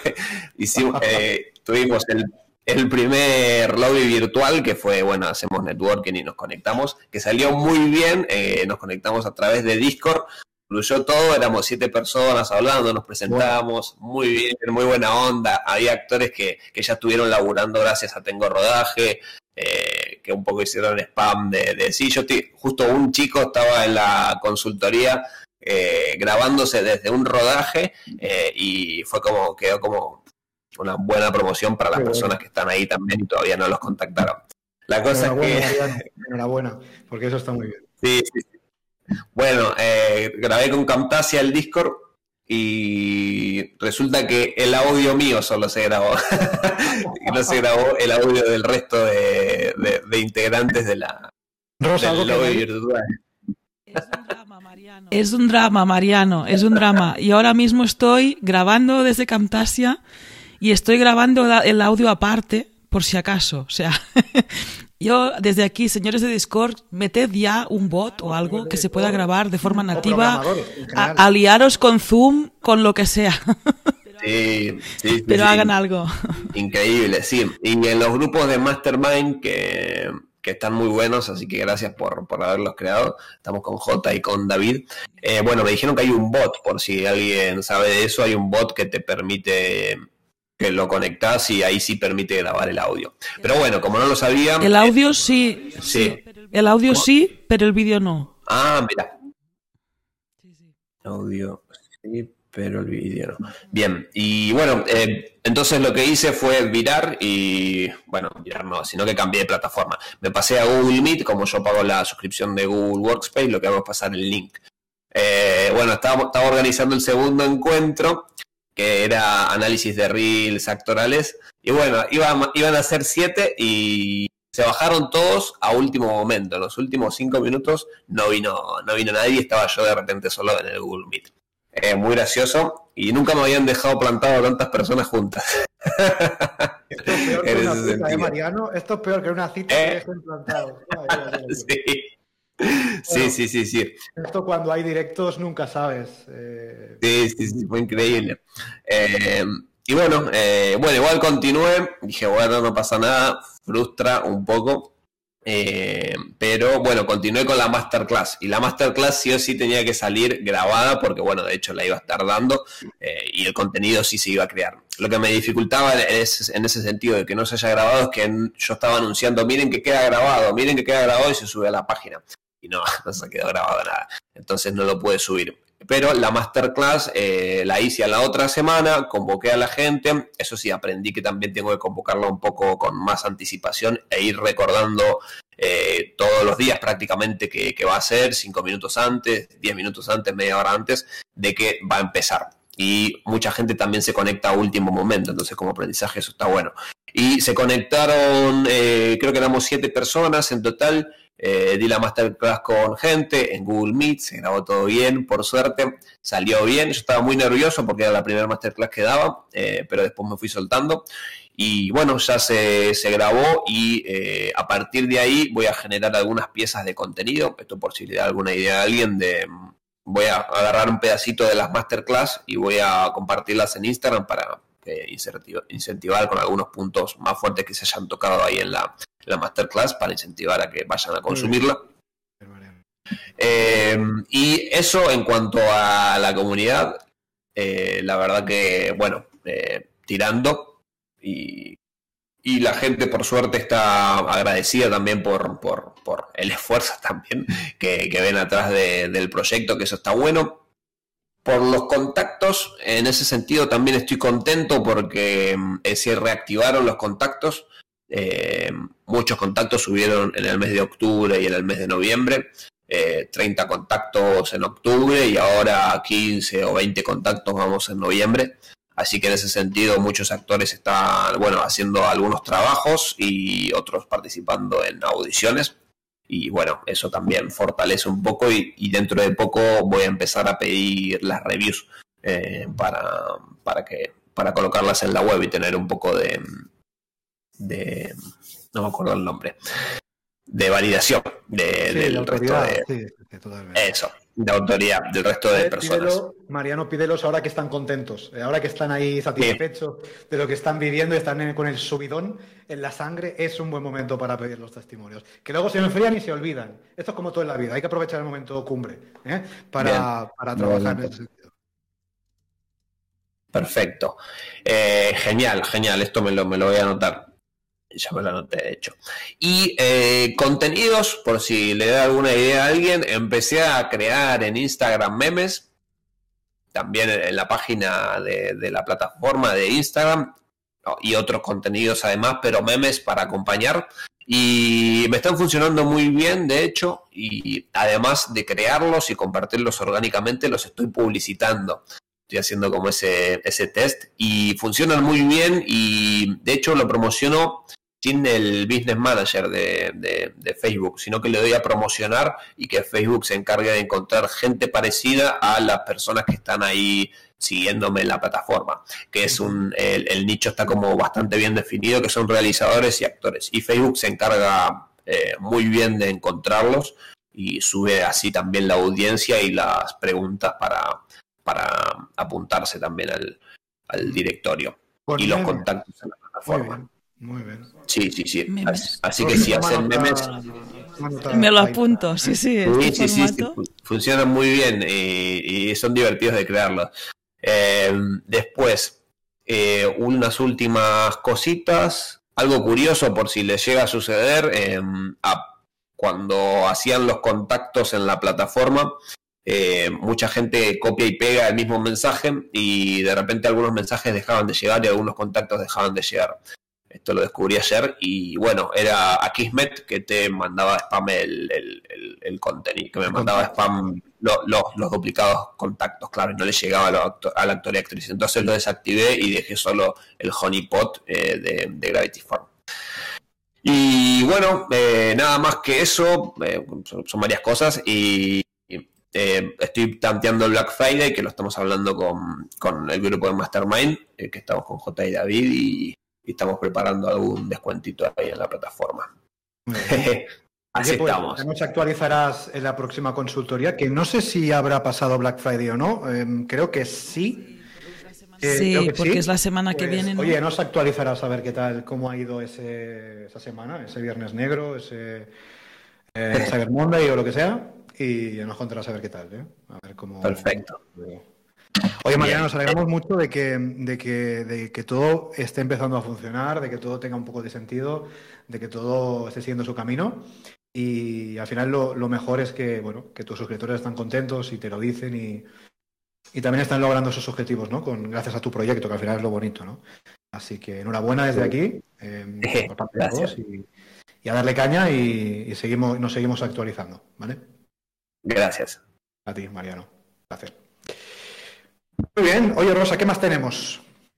Tuvimos el primer lobby virtual, que fue, hacemos networking y nos conectamos, que salió muy bien, nos conectamos a través de Discord, fluyó todo, éramos 7 personas hablando, nos presentamos, muy bien, muy buena onda, había actores que ya estuvieron laburando gracias a Tengo Rodaje, que un poco hicieron spam justo un chico estaba en la consultoría grabándose desde un rodaje y quedó como una buena promoción para las personas que están ahí también y todavía no los contactaron. La cosa es que... Mariano, enhorabuena, porque eso está muy bien. Sí. Bueno, grabé con Camtasia el Discord y resulta que el audio mío solo se grabó y no se grabó el audio del resto de integrantes del lobby virtual. Es un drama, Mariano, es un drama. Y ahora mismo estoy grabando desde Camtasia y estoy grabando el audio aparte, por si acaso. O sea, yo desde aquí, señores de Discord, meted ya un bot o algo que se pueda grabar de forma nativa, aliaros con Zoom, con lo que sea. Sí, pero hagan algo. Increíble, sí. Y en los grupos de Mastermind que están muy buenos, así que gracias por haberlos creado. Estamos con Jota y con David. Me dijeron que hay un bot, por si alguien sabe de eso, hay un bot que te permite... que lo conectás y ahí sí permite grabar el audio. Pero bueno, como no lo sabía... El audio sí. El audio sí, pero el vídeo no. Ah, mira. Audio sí, pero el vídeo no. Bien, y bueno, entonces lo que hice fue virar no, sino que cambié de plataforma. Me pasé a Google Meet, como yo pago la suscripción de Google Workspace, lo que hago es pasar el link. Estaba organizando el segundo encuentro, que era análisis de reels actorales, y iban a ser 7 y se bajaron todos a último momento. En los últimos 5 minutos no vino nadie, estaba yo de repente solo en el Google Meet. Muy gracioso, y nunca me habían dejado plantado tantas personas juntas. Esto es peor que una cita, Mariano. Esto es peor que una cita que dejen plantado. Sí. Esto cuando hay directos nunca sabes. Sí, fue increíble. Igual continué. Dije, no pasa nada, frustra un poco. Pero continué con la masterclass. Y la masterclass sí o sí tenía que salir grabada porque, de hecho la iba a estar dando y el contenido sí se iba a crear. Lo que me dificultaba en ese sentido de que no se haya grabado es que yo estaba anunciando, miren que queda grabado y se sube a la página. Y no se quedó grabado nada. Entonces no lo pude subir. Pero la masterclass la hice a la otra semana, convoqué a la gente. Eso sí, aprendí que también tengo que convocarla un poco con más anticipación e ir recordando todos los días prácticamente que va a ser, 5 minutos antes, 10 minutos antes, media hora antes de que va a empezar. Y mucha gente también se conecta a último momento, entonces como aprendizaje eso está bueno. Y se conectaron, creo que éramos 7 personas en total. Di la masterclass con gente en Google Meet, se grabó todo bien, por suerte, salió bien. Yo estaba muy nervioso porque era la primera masterclass que daba, pero después me fui soltando. Y ya se grabó y a partir de ahí voy a generar algunas piezas de contenido. Esto por si le da alguna idea a alguien voy a agarrar un pedacito de las masterclass y voy a compartirlas en Instagram para incentivar con algunos puntos más fuertes que se hayan tocado ahí en la masterclass para incentivar a que vayan a consumirla. Y eso en cuanto a la comunidad, la verdad que, bueno, tirando y la gente por suerte está agradecida también por el esfuerzo también que ven atrás del proyecto, que eso está bueno. Por los contactos, en ese sentido también estoy contento porque se reactivaron los contactos. Muchos contactos subieron en el mes de octubre y en el mes de noviembre. 30 contactos en octubre y ahora 15 o 20 contactos vamos en noviembre. Así que en ese sentido muchos actores están, bueno, haciendo algunos trabajos y otros participando en audiciones. Y bueno, eso también fortalece un poco y dentro de poco voy a empezar a pedir las reviews para colocarlas en la web y tener un poco de no me acuerdo el nombre, de validación del resto de eso, de autoridad del resto de personas. Mariano, pídelos ahora que están contentos, ahora que están ahí satisfechos de lo que están viviendo y están con el subidón en la sangre. Es un buen momento para pedir los testimonios, que luego se enfrían y se olvidan. Esto es como todo en la vida, hay que aprovechar el momento cumbre para trabajar en ese sentido. Perfecto, genial, esto me lo voy a anotar. Ya me lo anoté, de hecho. Y contenidos, por si le da alguna idea a alguien, empecé a crear en Instagram memes, también en la página de la plataforma de Instagram, y otros contenidos además, pero memes para acompañar. Y me están funcionando muy bien, de hecho, y además de crearlos y compartirlos orgánicamente, los estoy publicitando. Estoy haciendo como ese test y funcionan muy bien y de hecho lo promociono sin el Business Manager de Facebook, sino que le doy a promocionar y que Facebook se encargue de encontrar gente parecida a las personas que están ahí siguiéndome en la plataforma, que es el nicho está como bastante bien definido, que son realizadores y actores, y Facebook se encarga muy bien de encontrarlos y sube así también la audiencia y las preguntas para apuntarse también al directorio y los contactos en la plataforma. Muy bien. Sí. Así que si hacen memes... Me lo apunto, sí. Sí, funcionan muy bien y son divertidos de crearlos. Después, unas últimas cositas. Algo curioso por si les llega a suceder, cuando hacían los contactos en la plataforma, mucha gente copia y pega el mismo mensaje y de repente algunos mensajes dejaban de llegar y algunos contactos dejaban de llegar. Esto lo descubrí ayer y bueno, era Akismet que te mandaba spam el contenido, que me mandaba spam los duplicados contactos, claro, y no le llegaba al actor y actriz. Entonces lo desactivé y dejé solo el honeypot de Gravity Farm. Y bueno, nada más que eso, son varias cosas y estoy tanteando el Black Friday, que lo estamos hablando con el grupo de Mastermind, que estamos con J y David y estamos preparando algún descuentito ahí en la plataforma. Así pues, estamos. Ya nos actualizarás en la próxima consultoría, que no sé si habrá pasado Black Friday o no. Creo que sí. Sí, porque es la semana que viene, ¿no? Oye, nos actualizarás a ver qué tal, cómo ha ido esa semana, ese Viernes Negro, ese Cyber Monday o lo que sea, y nos contarás a ver qué tal, A ver cómo. Perfecto. Oye, Mariano, nos alegramos mucho de que todo esté empezando a funcionar, de que todo tenga un poco de sentido, de que todo esté siguiendo su camino. Y al final lo mejor es que, bueno, que tus suscriptores están contentos y te lo dicen y también están logrando esos objetivos, ¿no? Gracias a tu proyecto, que al final es lo bonito, ¿no? Así que enhorabuena desde aquí, por parte de todos, y a darle caña y nos seguimos actualizando, ¿vale? Gracias. A ti, Mariano. Placer. Muy bien. Oye, Rosa, ¿qué más tenemos?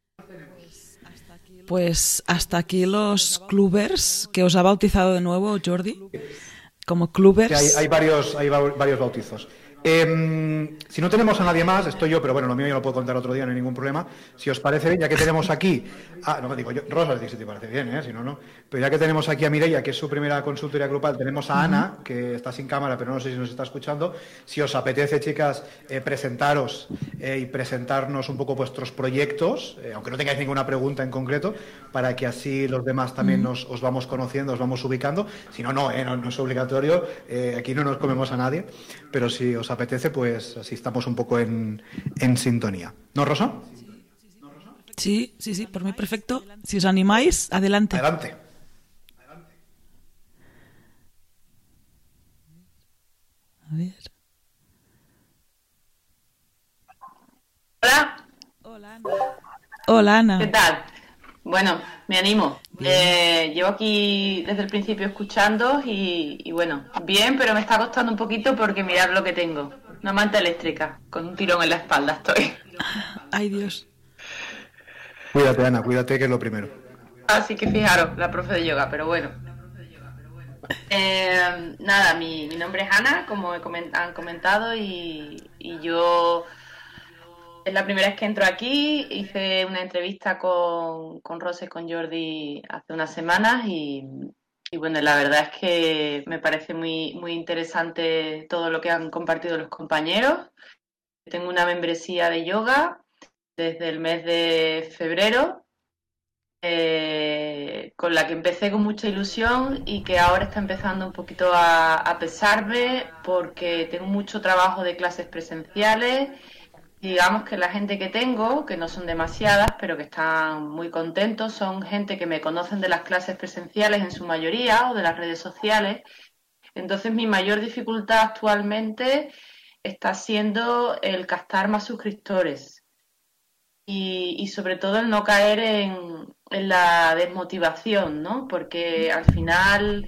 Pues hasta aquí los clubers, que os ha bautizado de nuevo Jordi, como clubers. Sí, hay varios bautizos. Si no tenemos a nadie más, estoy yo, pero bueno, lo mío yo lo puedo contar otro día, no hay ningún problema. Si os parece bien, ya que tenemos aquí... no, digo yo, Rosa, si te parece bien, si no, no. Pero ya que tenemos aquí a Mireia, que es su primera consultoría grupal, tenemos a Ana, que está sin cámara, pero no sé si nos está escuchando. Si os apetece, chicas, presentaros y presentarnos un poco vuestros proyectos, aunque no tengáis ninguna pregunta en concreto, para que así los demás también os vamos conociendo, os vamos ubicando. Si no, no es obligatorio, aquí no nos comemos a nadie, pero si os apetece, pues así estamos un poco en sintonía. ¿No, Rosa? Sí, por mí perfecto. Si os animáis, adelante. Adelante. A ver. Hola. Hola, Ana. ¿Qué tal? Bueno, me animo. Llevo aquí desde el principio escuchando y bueno, bien, pero me está costando un poquito porque mirad lo que tengo. Una manta eléctrica, con un tirón en la espalda estoy. Ay, Dios. Cuídate, Ana, cuídate, que es lo primero. Así que fijaros, la profe de yoga, pero bueno. Nada, mi nombre es Ana, como han comentado, y yo... Es la primera vez que entro aquí, hice una entrevista con Rosa y con Jordi hace unas semanas y bueno, la verdad es que me parece muy, muy interesante todo lo que han compartido los compañeros. Tengo una membresía de yoga desde el mes de febrero, con la que empecé con mucha ilusión y que ahora está empezando un poquito a pesarme porque tengo mucho trabajo de clases presenciales. Digamos que la gente que tengo, que no son demasiadas, pero que están muy contentos, son gente que me conocen de las clases presenciales en su mayoría o de las redes sociales. Entonces mi mayor dificultad actualmente está siendo el captar más suscriptores y sobre todo el no caer en la desmotivación, ¿no? Porque al final...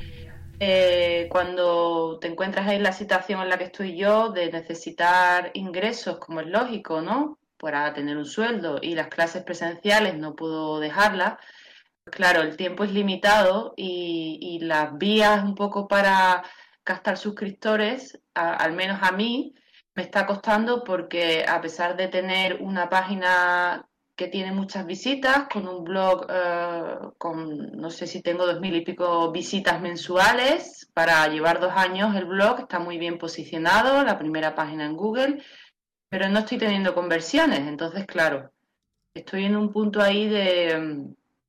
cuando te encuentras en la situación en la que estoy yo de necesitar ingresos, como es lógico, ¿no? Para tener un sueldo y las clases presenciales no puedo dejarlas, pues claro, el tiempo es limitado y las vías un poco para captar suscriptores, al menos a mí, me está costando porque a pesar de tener una página que tiene muchas visitas, con un blog con no sé si tengo 2000 y pico visitas mensuales, para llevar 2 años el blog está muy bien posicionado, la primera página en Google, pero no estoy teniendo conversiones, entonces claro, estoy en un punto ahí de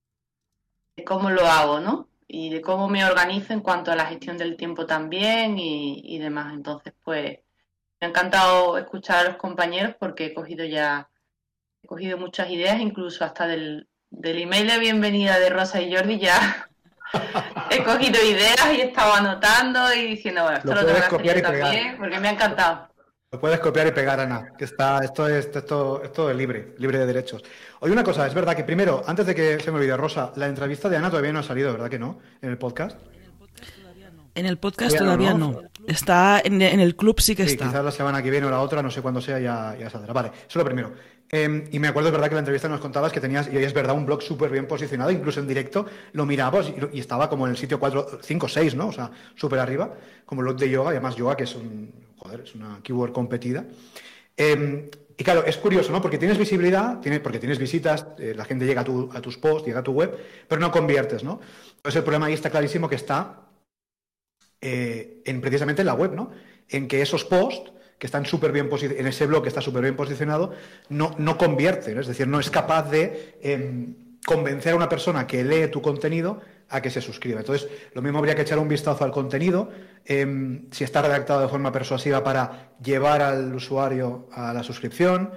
cómo lo hago, ¿no? Y de cómo me organizo en cuanto a la gestión del tiempo también y demás, entonces pues me ha encantado escuchar a los compañeros porque he cogido muchas ideas, incluso hasta del email de bienvenida de Rosa y Jordi ya he cogido ideas y he estado anotando y diciendo, bueno, esto lo tengo que hacer yo también, porque me ha encantado. Lo puedes copiar y pegar, Ana, que esto es libre de derechos. Oye, una cosa, es verdad que primero, antes de que se me olvide, Rosa, la entrevista de Ana todavía no ha salido, ¿verdad que no? En el podcast. En el podcast todavía no. Está en el club, sí que está. Quizás la semana que viene o la otra, no sé cuándo sea, ya saldrá. Vale, eso es lo primero. Y me acuerdo, es verdad, que en la entrevista nos contabas que tenías, y es verdad, un blog súper bien posicionado, incluso en directo lo mirabas y estaba como en el sitio 4, 5, 6, ¿no? O sea, súper arriba, como blog de yoga, y además yoga, que es es una keyword competida. Y claro, es curioso, ¿no? Porque tienes visibilidad, porque tienes visitas, la gente llega a tus posts, llega a tu web, pero no conviertes, ¿no? Entonces el problema ahí está clarísimo que está precisamente en la web, ¿no? En que esos posts que están súper bien posicionados, en ese blog que está súper bien posicionado, no convierte, ¿no? Es decir, no es capaz de convencer a una persona que lee tu contenido a que se suscriba. Entonces, lo mismo habría que echar un vistazo al contenido, si está redactado de forma persuasiva para llevar al usuario a la suscripción,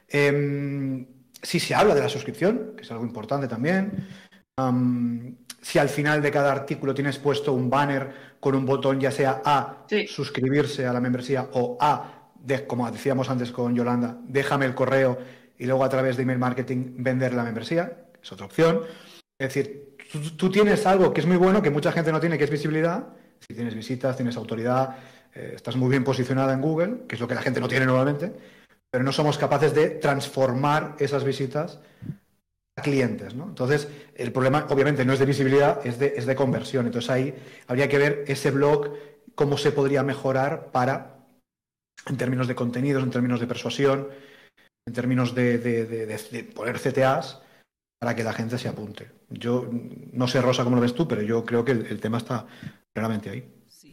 si se habla de la suscripción, que es algo importante también, si al final de cada artículo tienes puesto un banner con un botón, ya sea a suscribirse a la membresía o como decíamos antes con Yolanda, déjame el correo y luego a través de email marketing vender la membresía, es otra opción. Es decir, tú tienes algo que es muy bueno, que mucha gente no tiene, que es visibilidad. Si tienes visitas, tienes autoridad, estás muy bien posicionada en Google, que es lo que la gente no tiene normalmente, pero no somos capaces de transformar esas visitas a clientes, ¿no? Entonces, el problema obviamente no es de visibilidad, es de conversión. Entonces ahí habría que ver ese blog, cómo se podría mejorar para en términos de contenidos, en términos de persuasión, en términos de poner CTAs para que la gente se apunte. Yo no sé, Rosa, cómo lo ves tú, pero yo creo que el tema está claramente ahí.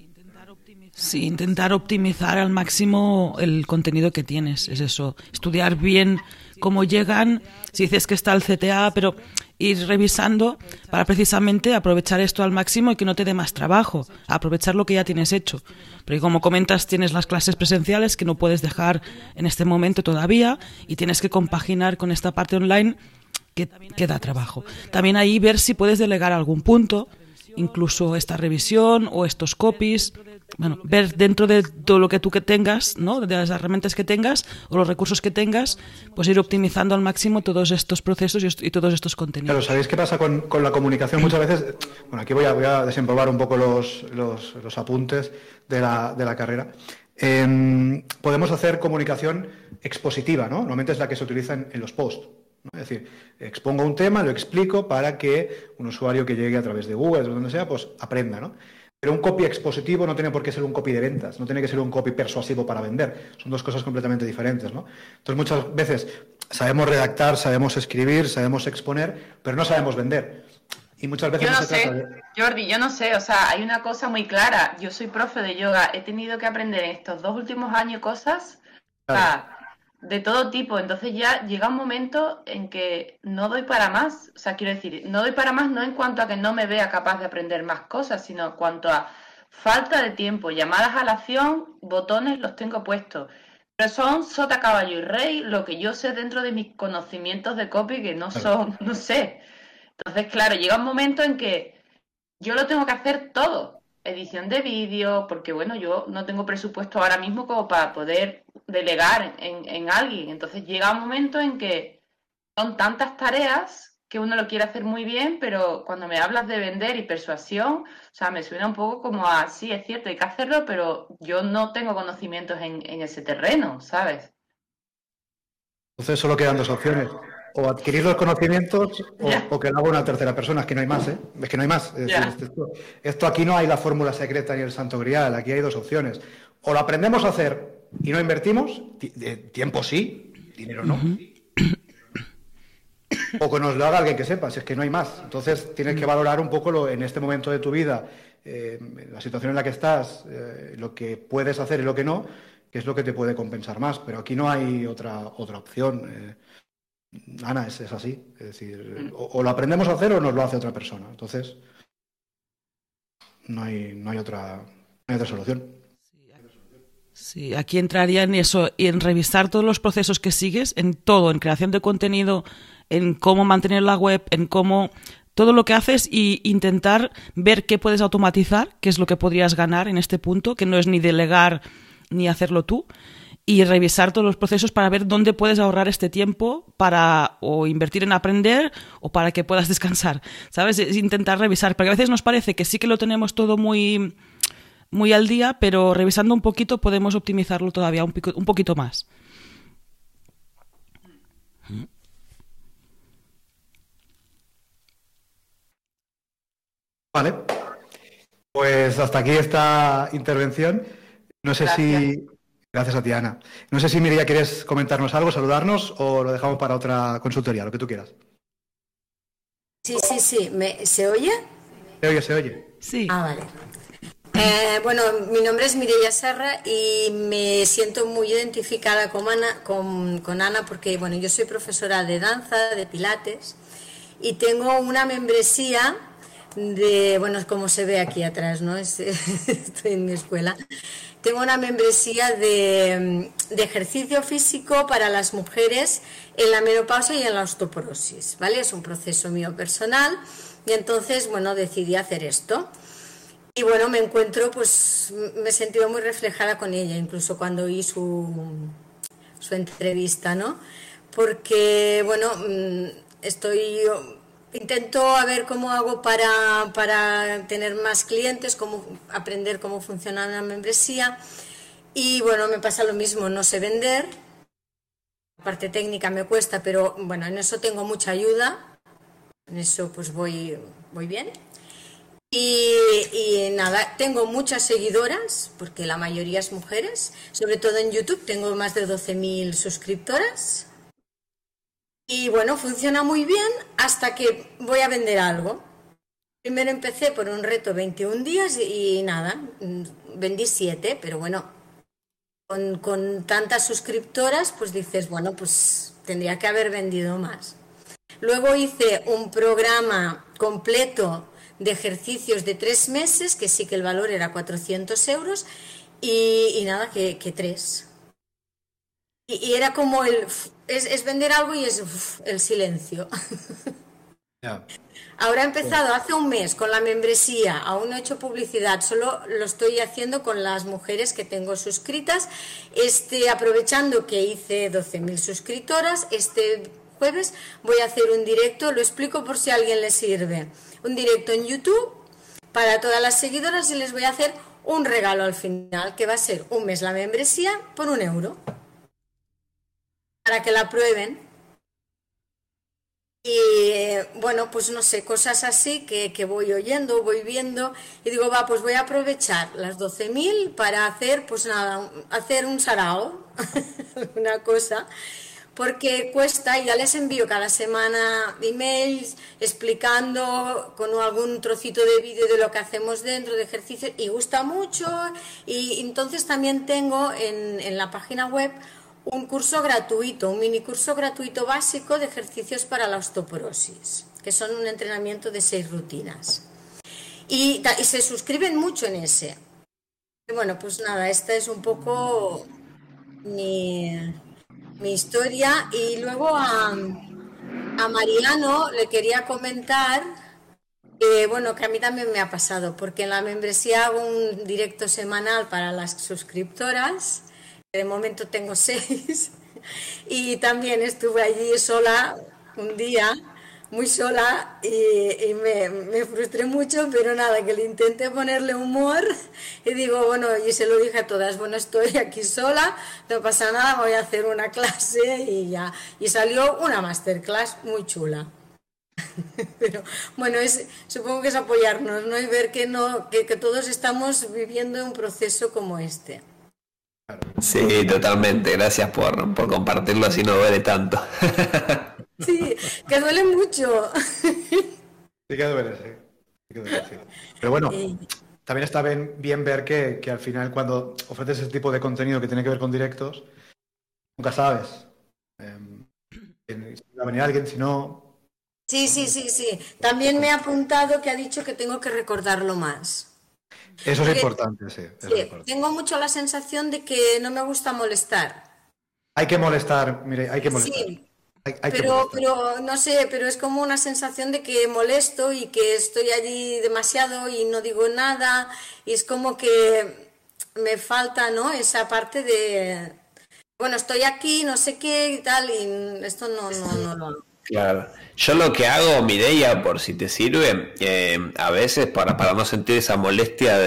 Sí, intentar optimizar al máximo el contenido que tienes, es eso. Estudiar bien cómo llegan, si dices que está el CTA, pero ir revisando para precisamente aprovechar esto al máximo y que no te dé más trabajo, aprovechar lo que ya tienes hecho. Porque como comentas, tienes las clases presenciales que no puedes dejar en este momento todavía y tienes que compaginar con esta parte online que da trabajo. También ahí ver si puedes delegar algún punto, incluso esta revisión o estos copies. Bueno, ver dentro de todo lo que tú que tengas, ¿no? De las herramientas que tengas o los recursos que tengas, pues ir optimizando al máximo todos estos procesos y todos estos contenidos. Claro, ¿sabéis qué pasa con la comunicación? Muchas veces, bueno, aquí voy a desempolvar un poco los apuntes de la carrera. Podemos hacer comunicación expositiva, ¿no? Normalmente es la que se utiliza en los posts, ¿no? Es decir, expongo un tema, lo explico para que un usuario que llegue a través de Google, de donde sea, pues aprenda, ¿no? Pero un copy expositivo no tiene por qué ser un copy de ventas, no tiene que ser un copy persuasivo para vender. Son dos cosas completamente diferentes, ¿no? Entonces, muchas veces sabemos redactar, sabemos escribir, sabemos exponer, pero no sabemos vender. Y muchas veces yo no sé, Jordi, yo no sé, o sea, hay una cosa muy clara. Yo soy profe de yoga, he tenido que aprender en estos 2 últimos años cosas, claro, de todo tipo. Entonces ya llega un momento en que no doy para más. O sea, quiero decir, no doy para más no en cuanto a que no me vea capaz de aprender más cosas, sino en cuanto a falta de tiempo, llamadas a la acción, botones los tengo puestos. Pero son sota, caballo y rey lo que yo sé dentro de mis conocimientos de copy, que no son, no sé. Entonces, claro, llega un momento en que yo lo tengo que hacer todo. Edición de vídeo, porque bueno, yo no tengo presupuesto ahora mismo como para poder delegar en alguien. Entonces llega un momento en que son tantas tareas que uno lo quiere hacer muy bien, pero cuando me hablas de vender y persuasión, o sea, me suena un poco como a, sí, es cierto, hay que hacerlo, pero yo no tengo conocimientos en ese terreno, ¿sabes? Entonces solo quedan 2 opciones. O adquirir los conocimientos o que lo haga una tercera persona. Es que no hay más, ¿eh? Es que no hay más. Es decir, esto aquí no hay la fórmula secreta ni el santo grial. Aquí hay 2 opciones. O lo aprendemos a hacer y no invertimos, tiempo sí, dinero no. O que nos lo haga alguien que sepa, si es que no hay más. Entonces tienes que valorar un poco en este momento de tu vida, la situación en la que estás, lo que puedes hacer y lo que no, que es lo que te puede compensar más. Pero aquí no hay otra opción. Ana, es así. Es decir, o lo aprendemos a hacer o nos lo hace otra persona. Entonces, no hay otra solución. Sí, aquí entraría en eso y en revisar todos los procesos que sigues, en todo, en creación de contenido, en cómo mantener la web, en cómo todo lo que haces y intentar ver qué puedes automatizar, qué es lo que podrías ganar en este punto, que no es ni delegar ni hacerlo tú, y revisar todos los procesos para ver dónde puedes ahorrar este tiempo para o invertir en aprender o para que puedas descansar, ¿sabes? Es intentar revisar, porque a veces nos parece que sí que lo tenemos todo muy al día, pero revisando un poquito podemos optimizarlo todavía un poquito más. Vale, pues hasta aquí esta intervención. No sé si... Gracias a ti, Ana. No sé si, Mireia, ¿quieres comentarnos algo, saludarnos o lo dejamos para otra consultoría, lo que tú quieras? Sí. ¿Se oye? Se oye. Sí. Ah, vale. Bueno, mi nombre es Mireia Serra y me siento muy identificada con Ana porque, bueno, yo soy profesora de danza, de pilates y tengo una membresía bueno, como se ve aquí atrás, ¿no? Estoy en mi escuela. Tengo una membresía de ejercicio físico para las mujeres en la menopausia y en la osteoporosis, ¿vale? Es un proceso mío personal y entonces, bueno, decidí hacer esto. Y bueno, me he sentido muy reflejada con ella, incluso cuando oí su entrevista, ¿no? Porque, bueno, intento a ver cómo hago para tener más clientes, cómo aprender cómo funciona la membresía. Y bueno, me pasa lo mismo, no sé vender. La parte técnica me cuesta, pero bueno, en eso tengo mucha ayuda. En eso pues voy bien. Y nada, tengo muchas seguidoras, porque la mayoría es mujeres, sobre todo en YouTube, tengo más de 12.000 suscriptoras. Y bueno, funciona muy bien hasta que voy a vender algo. Primero empecé por un reto 21 días y nada, vendí 7, pero bueno, con tantas suscriptoras, pues dices, bueno, pues tendría que haber vendido más. Luego hice un programa completo de ejercicios de 3 meses, que sí que el valor era 400 euros, y nada, que 3. Y era como es vender algo y es el silencio. Yeah. Ahora he empezado hace un mes con la membresía, aún no he hecho publicidad, solo lo estoy haciendo con las mujeres que tengo suscritas. Aprovechando que hice 12.000 suscriptoras, este jueves voy a hacer un directo, lo explico por si a alguien le sirve. Un directo en YouTube para todas las seguidoras y les voy a hacer un regalo al final, que va a ser un mes la membresía por 1 euro. Para que la prueben. Y bueno, pues no sé, cosas así que voy oyendo, voy viendo y digo, pues voy a aprovechar las 12.000 para hacer, pues nada, hacer un sarao, una cosa, porque cuesta, y ya les envío cada semana emails explicando con algún trocito de vídeo de lo que hacemos dentro de ejercicios y gusta mucho. Y entonces también tengo en la página web un curso gratuito, un mini curso gratuito básico de ejercicios para la osteoporosis, que son un entrenamiento de 6 rutinas. Y se suscriben mucho en ese. Y bueno, pues nada, esta es un poco mi historia. Y luego a Mariano le quería comentar bueno, que a mí también me ha pasado, porque en la membresía hago un directo semanal para las suscriptoras. De momento tengo 6 y también estuve allí sola un día, muy sola, y me frustré mucho, pero nada, que le intenté ponerle humor y digo, bueno, y se lo dije a todas, bueno, estoy aquí sola, no pasa nada, voy a hacer una clase y ya, y salió una masterclass muy chula. Pero bueno, supongo que es apoyarnos, ¿no? Y ver que todos estamos viviendo un proceso como este. Sí, totalmente. Gracias por compartirlo, así no duele tanto. Sí, que duele mucho. Sí que duele, sí. Pero bueno, también está bien ver que al final cuando ofreces ese tipo de contenido que tiene que ver con directos, nunca sabes. Si va a venir alguien, si no... Sí. También me ha apuntado que ha dicho que tengo que recordarlo más. Eso es importante, sí. Tengo mucho la sensación de que no me gusta molestar. Hay que molestar, mire, hay que molestar. Sí, pero no sé, pero es como una sensación de que molesto y que estoy allí demasiado y no digo nada. Y es como que me falta, ¿no? Esa parte de, bueno, estoy aquí, no sé qué y tal, y esto no. Claro. Yo lo que hago, Mireia, por si te sirve, a veces para no sentir esa molestia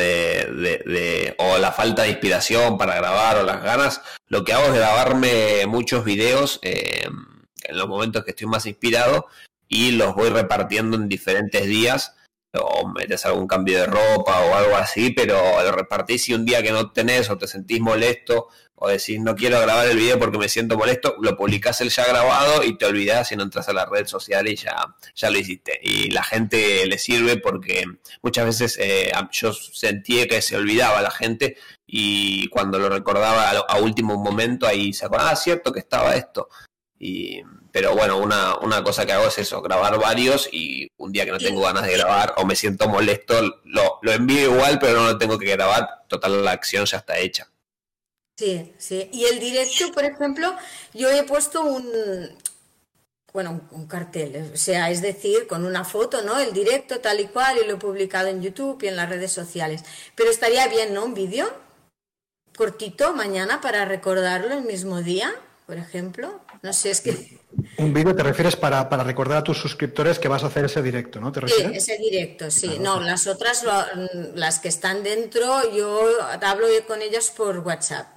o la falta de inspiración para grabar o las ganas, lo que hago es grabarme muchos videos en los momentos que estoy más inspirado y los voy repartiendo en diferentes días, o metes algún cambio de ropa o algo así, pero lo repartís y un día que no tenés o te sentís molesto o decís no quiero grabar el video porque me siento molesto, lo publicás el ya grabado y te olvidás y no entras a la red social y ya lo hiciste. Y la gente le sirve porque muchas veces yo sentí que se olvidaba la gente y cuando lo recordaba a último momento ahí se acordaba, cierto que estaba esto. Pero bueno, una cosa que hago es eso, grabar varios y un día que no tengo ganas de grabar o me siento molesto, lo envío igual, pero no lo tengo que grabar, total la acción ya está hecha. Sí. Y el directo, por ejemplo, yo he puesto un cartel, o sea, es decir, con una foto, ¿no? El directo tal y cual, y lo he publicado en YouTube y en las redes sociales. Pero estaría bien, ¿no? Un vídeo cortito mañana para recordarlo el mismo día, por ejemplo. No sé, es que... Un vídeo te refieres para recordar a tus suscriptores que vas a hacer ese directo, ¿no? ¿Te refieres? Sí, ese directo, sí. No, las otras, las que están dentro, yo hablo con ellas por WhatsApp.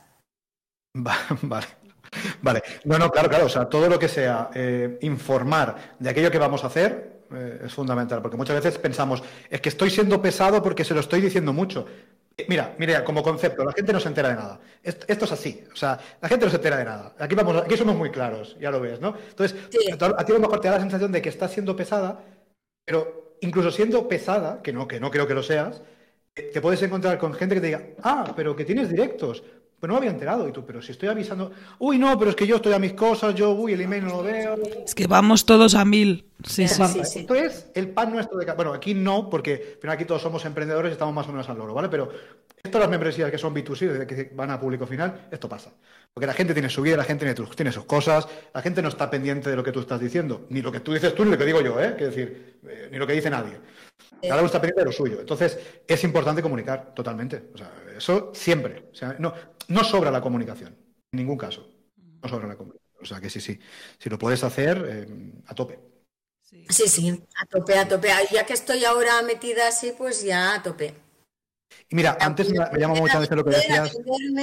Vale. No, claro. O sea, todo lo que sea informar de aquello que vamos a hacer, es fundamental, porque muchas veces pensamos, es que estoy siendo pesado porque se lo estoy diciendo mucho. Mira, como concepto, la gente no se entera de nada. Esto es así, o sea, la gente no se entera de nada. Aquí somos muy claros, ya lo ves, ¿no? Entonces, sí. A ti a lo mejor te da la sensación de que estás siendo pesada, pero incluso siendo pesada, que no creo que lo seas, te puedes encontrar con gente que te diga, pero que tienes directos. Pues no me había enterado. Y tú, pero si estoy avisando... Uy, no, pero es que yo estoy a mis cosas, el email no lo veo... Es que vamos todos a 1000. Sí. Esto es el pan nuestro de... Bueno, aquí no, porque aquí todos somos emprendedores y estamos más o menos al loro, ¿vale? Pero esto, las membresías que son B2C, que van a público final, esto pasa. Porque la gente tiene su vida, la gente tiene sus cosas, la gente no está pendiente de lo que tú estás diciendo, ni lo que tú dices tú, ni lo que digo yo, ¿eh? Quiero decir, ni lo que dice nadie. Cada uno está pendiente de lo suyo. Entonces, es importante comunicar totalmente. O sea, eso siempre. O sea, no sobra la comunicación, en ningún caso. No sobra la comunicación. O sea, que sí. Si lo puedes hacer, a tope. Sí, a tope. Ya que estoy ahora metida así, pues ya a tope. Y mira, antes me llama mucho la atención lo que decías.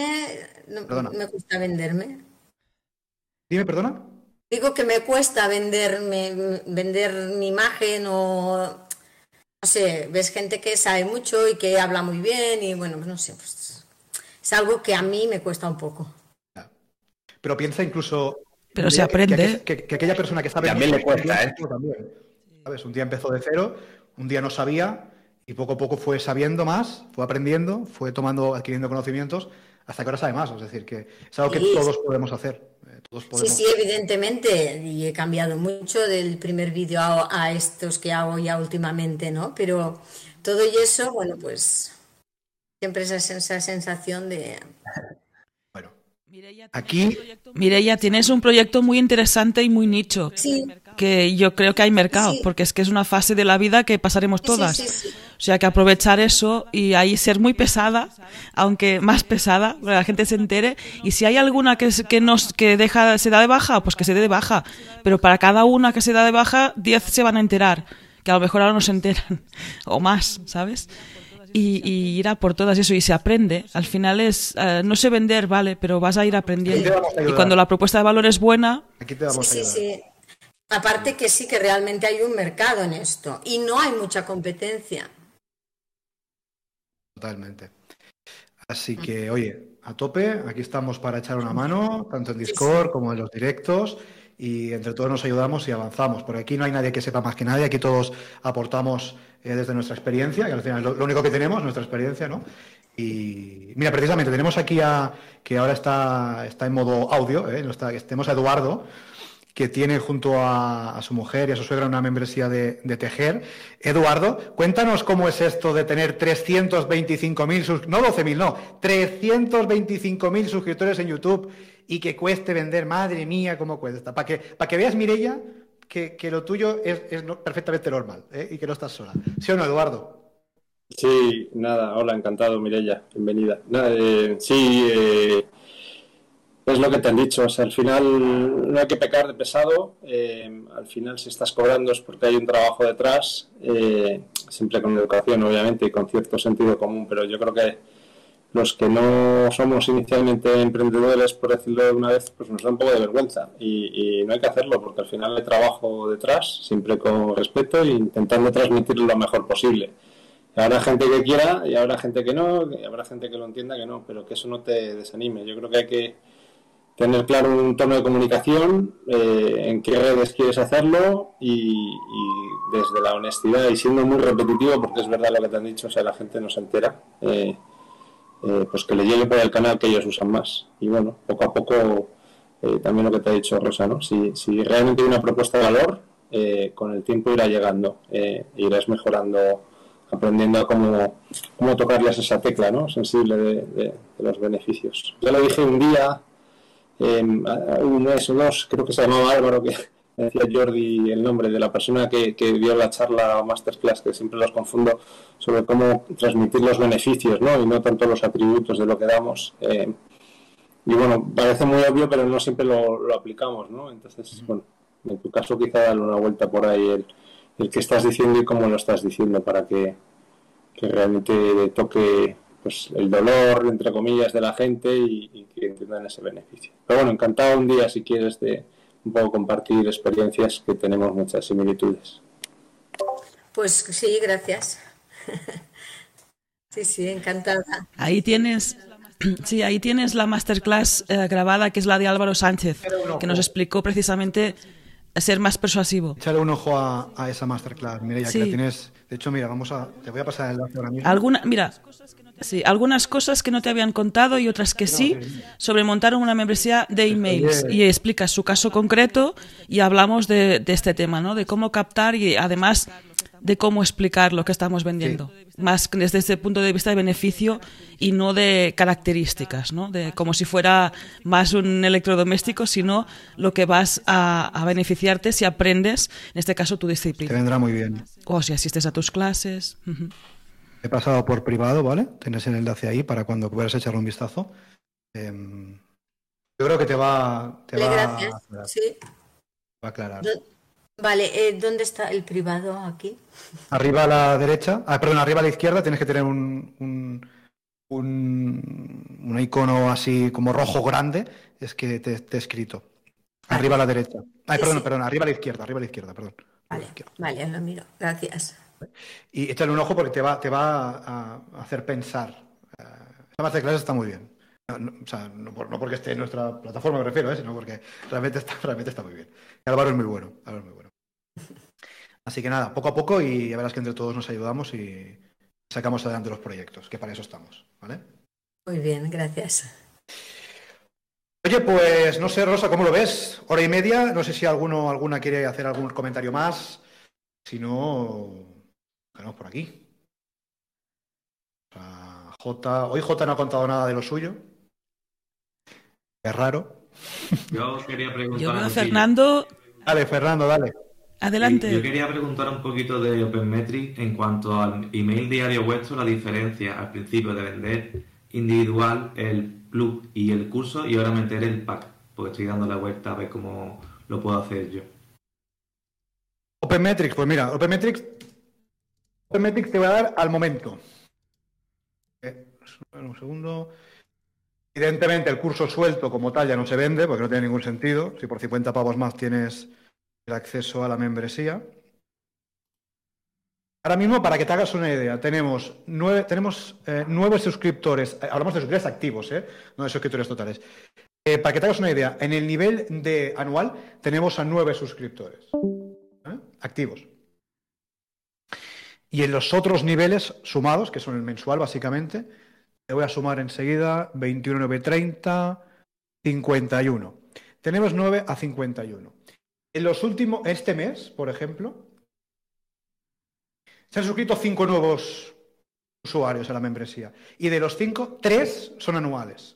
Me cuesta venderme. Dime, perdona. Digo que me cuesta vender mi imagen o... No sé, ves gente que sabe mucho y que habla muy bien y bueno, no sé, pues es algo que a mí me cuesta un poco. Pero piensa incluso... Pero se aprende. Que aquella persona que sabe... También le cuesta, ¿eh? También, ¿sabes? Un día empezó de cero, un día no sabía y poco a poco fue sabiendo más, fue aprendiendo, fue adquiriendo conocimientos, hasta que ahora sabe más. Es decir, que es algo que todos podemos hacer. Sí, evidentemente, y he cambiado mucho del primer vídeo a estos que hago ya últimamente, ¿no? Pero todo y eso, bueno, pues siempre esa sensación de... Bueno, aquí... Mireia, tienes un proyecto muy interesante y muy nicho. Sí. Que yo creo que hay mercado, porque es que es una fase de la vida que pasaremos todas. Sí. O sea, que aprovechar eso y ahí ser muy pesada, aunque más pesada, para que la gente se entere. Y si hay alguna que se da de baja, pues que se dé de baja. Pero para cada una que se da de baja, 10 se van a enterar, que a lo mejor ahora no se enteran, o más, ¿sabes? Y ir a por todas eso, y se aprende. Al final es, no sé vender, vale, pero vas a ir aprendiendo. Y cuando la propuesta de valor es buena... Aquí te vamos a ayudar. Sí. Aparte que sí, que realmente hay un mercado en esto y no hay mucha competencia. Totalmente. Así que, oye, a tope, aquí estamos para echar una mano, tanto en Discord como en los directos, y entre todos nos ayudamos y avanzamos. Porque aquí no hay nadie que sepa más que nadie, aquí todos aportamos desde nuestra experiencia, que al final es lo único que tenemos, nuestra experiencia, ¿no? Y mira, precisamente tenemos aquí que ahora está en modo audio, tenemos a Eduardo, que tiene junto a su mujer y a su suegra una membresía de tejer. Eduardo, cuéntanos cómo es esto de tener 325.000, no 12.000, no, 325.000 suscriptores en YouTube y que cueste vender, madre mía, cómo cuesta. Para que veas, Mireia, que lo tuyo es perfectamente normal, y que no estás sola. ¿Sí o no, Eduardo? Sí, nada, hola, encantado, Mireia, bienvenida. Es lo que te han dicho, o sea, al final no hay que pecar de pesado, al final si estás cobrando es porque hay un trabajo detrás, siempre con educación obviamente y con cierto sentido común, pero yo creo que los que no somos inicialmente emprendedores, por decirlo de una vez, pues nos da un poco de vergüenza y no hay que hacerlo porque al final hay trabajo detrás, siempre con respeto e intentando transmitirlo lo mejor posible. Habrá gente que quiera y habrá gente que no, y habrá gente que lo entienda que no, pero que eso no te desanime. Yo creo que hay que tener claro un tono de comunicación, en qué redes quieres hacerlo y desde la honestidad y siendo muy repetitivo, porque es verdad lo que te han dicho, o sea, la gente no se entera, pues que le llegue por el canal que ellos usan más. Y bueno, poco a poco, también lo que te ha dicho Rosa, ¿no? Si realmente hay una propuesta de valor, con el tiempo irá llegando, irás mejorando, aprendiendo a cómo tocarles esa tecla, ¿no? Sensible de los beneficios. Ya lo dije un día, un mes o dos, creo que se llamaba Álvaro, que decía Jordi el nombre de la persona que dio la charla o masterclass, que siempre los confundo, sobre cómo transmitir los beneficios, ¿no? Y no tanto los atributos de lo que damos. Y bueno, parece muy obvio, pero no siempre lo aplicamos, ¿no? Entonces, bueno, en tu caso quizá darle una vuelta por ahí el que estás diciendo y cómo lo estás diciendo para que realmente toque pues el dolor, entre comillas, de la gente y que entiendan ese beneficio. Pero bueno, encantado un día, si quieres, de un poco compartir experiencias, que tenemos muchas similitudes. Pues sí, gracias. Sí, encantada. Ahí tienes la masterclass grabada, que es la de Álvaro Sánchez, que nos explicó precisamente ser más persuasivo. Échale un ojo a esa masterclass, Mireia, que la tienes. De hecho, mira, te voy a pasar el enlace ahora mismo. Algunas cosas que no te habían contado y otras que sí, sobre montar una membresía de emails. Y explicas su caso concreto y hablamos de este tema, ¿no? De cómo captar y además de cómo explicar lo que estamos vendiendo. Sí. Más desde ese punto de vista de beneficio y no de características, ¿no? De como si fuera más un electrodoméstico, sino lo que vas a beneficiarte si aprendes, en este caso, tu disciplina. Te vendrá muy bien. O si asistes a tus clases. He pasado por privado, ¿vale? Tienes el enlace ahí para cuando puedas echarle un vistazo. Yo creo que te va gracias. Sí. Va a aclarar. Vale, ¿dónde está el privado aquí? Arriba a la derecha, arriba a la izquierda tienes que tener un icono así como rojo grande, es que te he escrito. Arriba a la derecha. Perdón, arriba a la izquierda, perdón. Vale, lo miro, gracias. Y échale un ojo porque te va a hacer pensar. Esta masterclass está muy bien. No porque esté en nuestra plataforma, me refiero, sino porque realmente está muy bien. Álvaro es muy bueno. Así que nada, poco a poco, y ya verás que entre todos nos ayudamos y sacamos adelante los proyectos, que para eso estamos, ¿vale? Muy bien, gracias. Oye, pues no sé, Rosa, ¿cómo lo ves? 1:30, no sé si alguna quiere hacer algún comentario más. Si no, quedamos por aquí. Hoy Jota no ha contado nada de lo suyo. Es raro. Yo quería preguntar. Yo veo a Fernando. Dale, Fernando, dale. Adelante. Yo quería preguntar un poquito de OpenMetrics en cuanto al email diario vuestro, la diferencia al principio de vender individual el plug y el curso y ahora meter el pack, porque estoy dando la vuelta a ver cómo lo puedo hacer yo. OpenMetrics, pues mira, OpenMetrics te voy a dar al momento. Un segundo. Evidentemente el curso suelto como tal ya no se vende porque no tiene ningún sentido. Si por 50 pavos más tienes el acceso a la membresía. Ahora mismo, para que te hagas una idea, tenemos 9 suscriptores. Hablamos de suscriptores activos, no de suscriptores totales. Para que te hagas una idea, en el nivel de anual tenemos a 9 suscriptores activos. Y en los otros niveles sumados, que son el mensual básicamente, te voy a sumar enseguida 21, 9, 30, 51. Tenemos 9 a 51. Este mes, por ejemplo, se han suscrito 5 nuevos usuarios a la membresía. Y de los 5, 3 son anuales.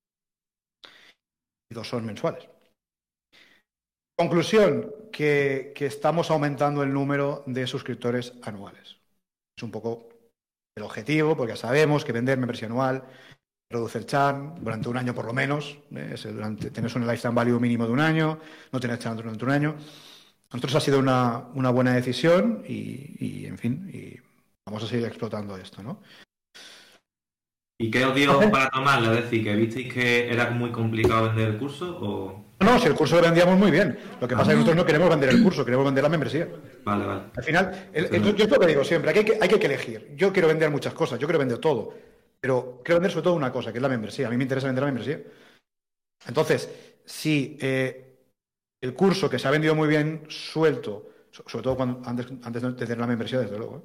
Y 2 son mensuales. Conclusión, que estamos aumentando el número de suscriptores anuales. Es un poco el objetivo, porque ya sabemos que vender membresía anual reduce el churn durante un año por lo menos. Tienes un lifetime value mínimo de un año, no tienes churn durante un año. Nosotros ha sido una buena decisión y en fin, y vamos a seguir explotando esto, ¿no? ¿Y qué os dio para tomarla? Es decir, ¿que visteis que era muy complicado vender el curso o...? No, si el curso lo vendíamos muy bien. Lo que pasa es que nosotros no queremos vender el curso, queremos vender la membresía. Vale. Al final, yo es lo que digo siempre, hay que elegir. Yo quiero vender muchas cosas, yo quiero vender todo, pero quiero vender sobre todo una cosa, que es la membresía. A mí me interesa vender la membresía. Entonces, si el curso que se ha vendido muy bien suelto, sobre todo antes de tener la membresía, desde luego,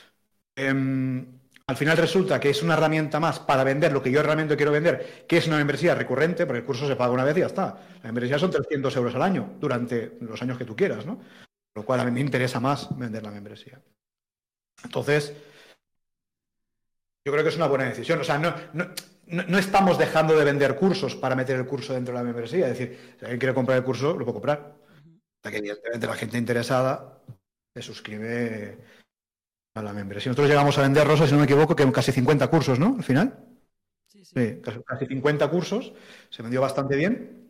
al final resulta que es una herramienta más para vender lo que yo realmente quiero vender, que es una membresía recurrente, porque el curso se paga una vez y ya está. La membresía son 300 euros al año durante los años que tú quieras, ¿no? Por lo cual a mí me interesa más vender la membresía. Entonces, yo creo que es una buena decisión. O sea, no estamos dejando de vender cursos para meter el curso dentro de la membresía. Es decir, si alguien quiere comprar el curso, lo puede comprar. O sea, que evidentemente la gente interesada se suscribe a la membresía. Nosotros llegamos a vender, Rosa, si no me equivoco, que casi 50 cursos, ¿no? Al final. Sí, casi 50 cursos. Se vendió bastante bien.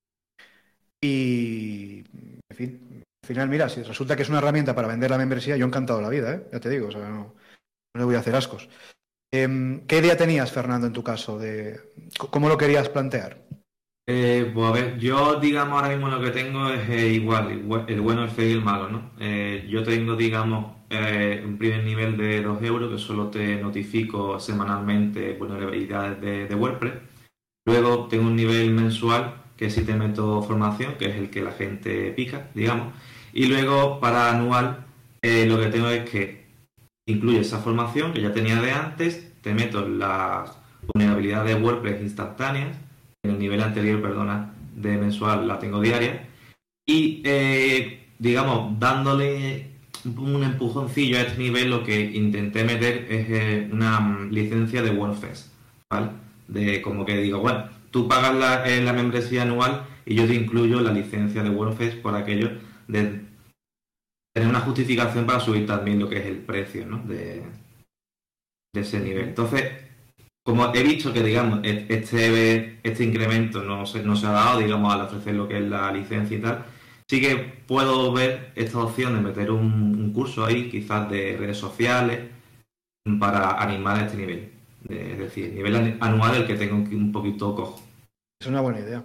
Y, en fin, al final, mira, si resulta que es una herramienta para vender la membresía, yo encantado de la vida, ¿eh? Ya te digo, o sea, no le voy a hacer ascos. ¿Qué idea tenías, Fernando, en tu caso? ¿Cómo lo querías plantear? Pues a ver, yo digamos ahora mismo lo que tengo es igual, el bueno, el feo y el malo, ¿no? Yo tengo, digamos, un primer nivel de 2 euros que solo te notifico semanalmente vulnerabilidades de WordPress. Luego tengo un nivel mensual que sí te meto formación, que es el que la gente pica, digamos. Y luego para anual lo que tengo es que incluye esa formación que ya tenía de antes, te meto las vulnerabilidades de WordPress instantáneas, en el nivel anterior, perdona, de mensual la tengo diaria, y digamos, dándole un empujoncillo a este nivel, lo que intenté meter es una licencia de WordFence, ¿vale? De como que digo, bueno, tú pagas la membresía anual y yo te incluyo la licencia de WordFence por aquello de tener una justificación para subir también lo que es el precio, ¿no? de ese nivel. Entonces, como he visto que, digamos, este incremento no se ha dado, digamos, al ofrecer lo que es la licencia y tal, sí que puedo ver esta opción de meter un curso ahí, quizás de redes sociales, para animar a este nivel. Es decir, nivel anual el que tengo un poquito cojo. Es una buena idea.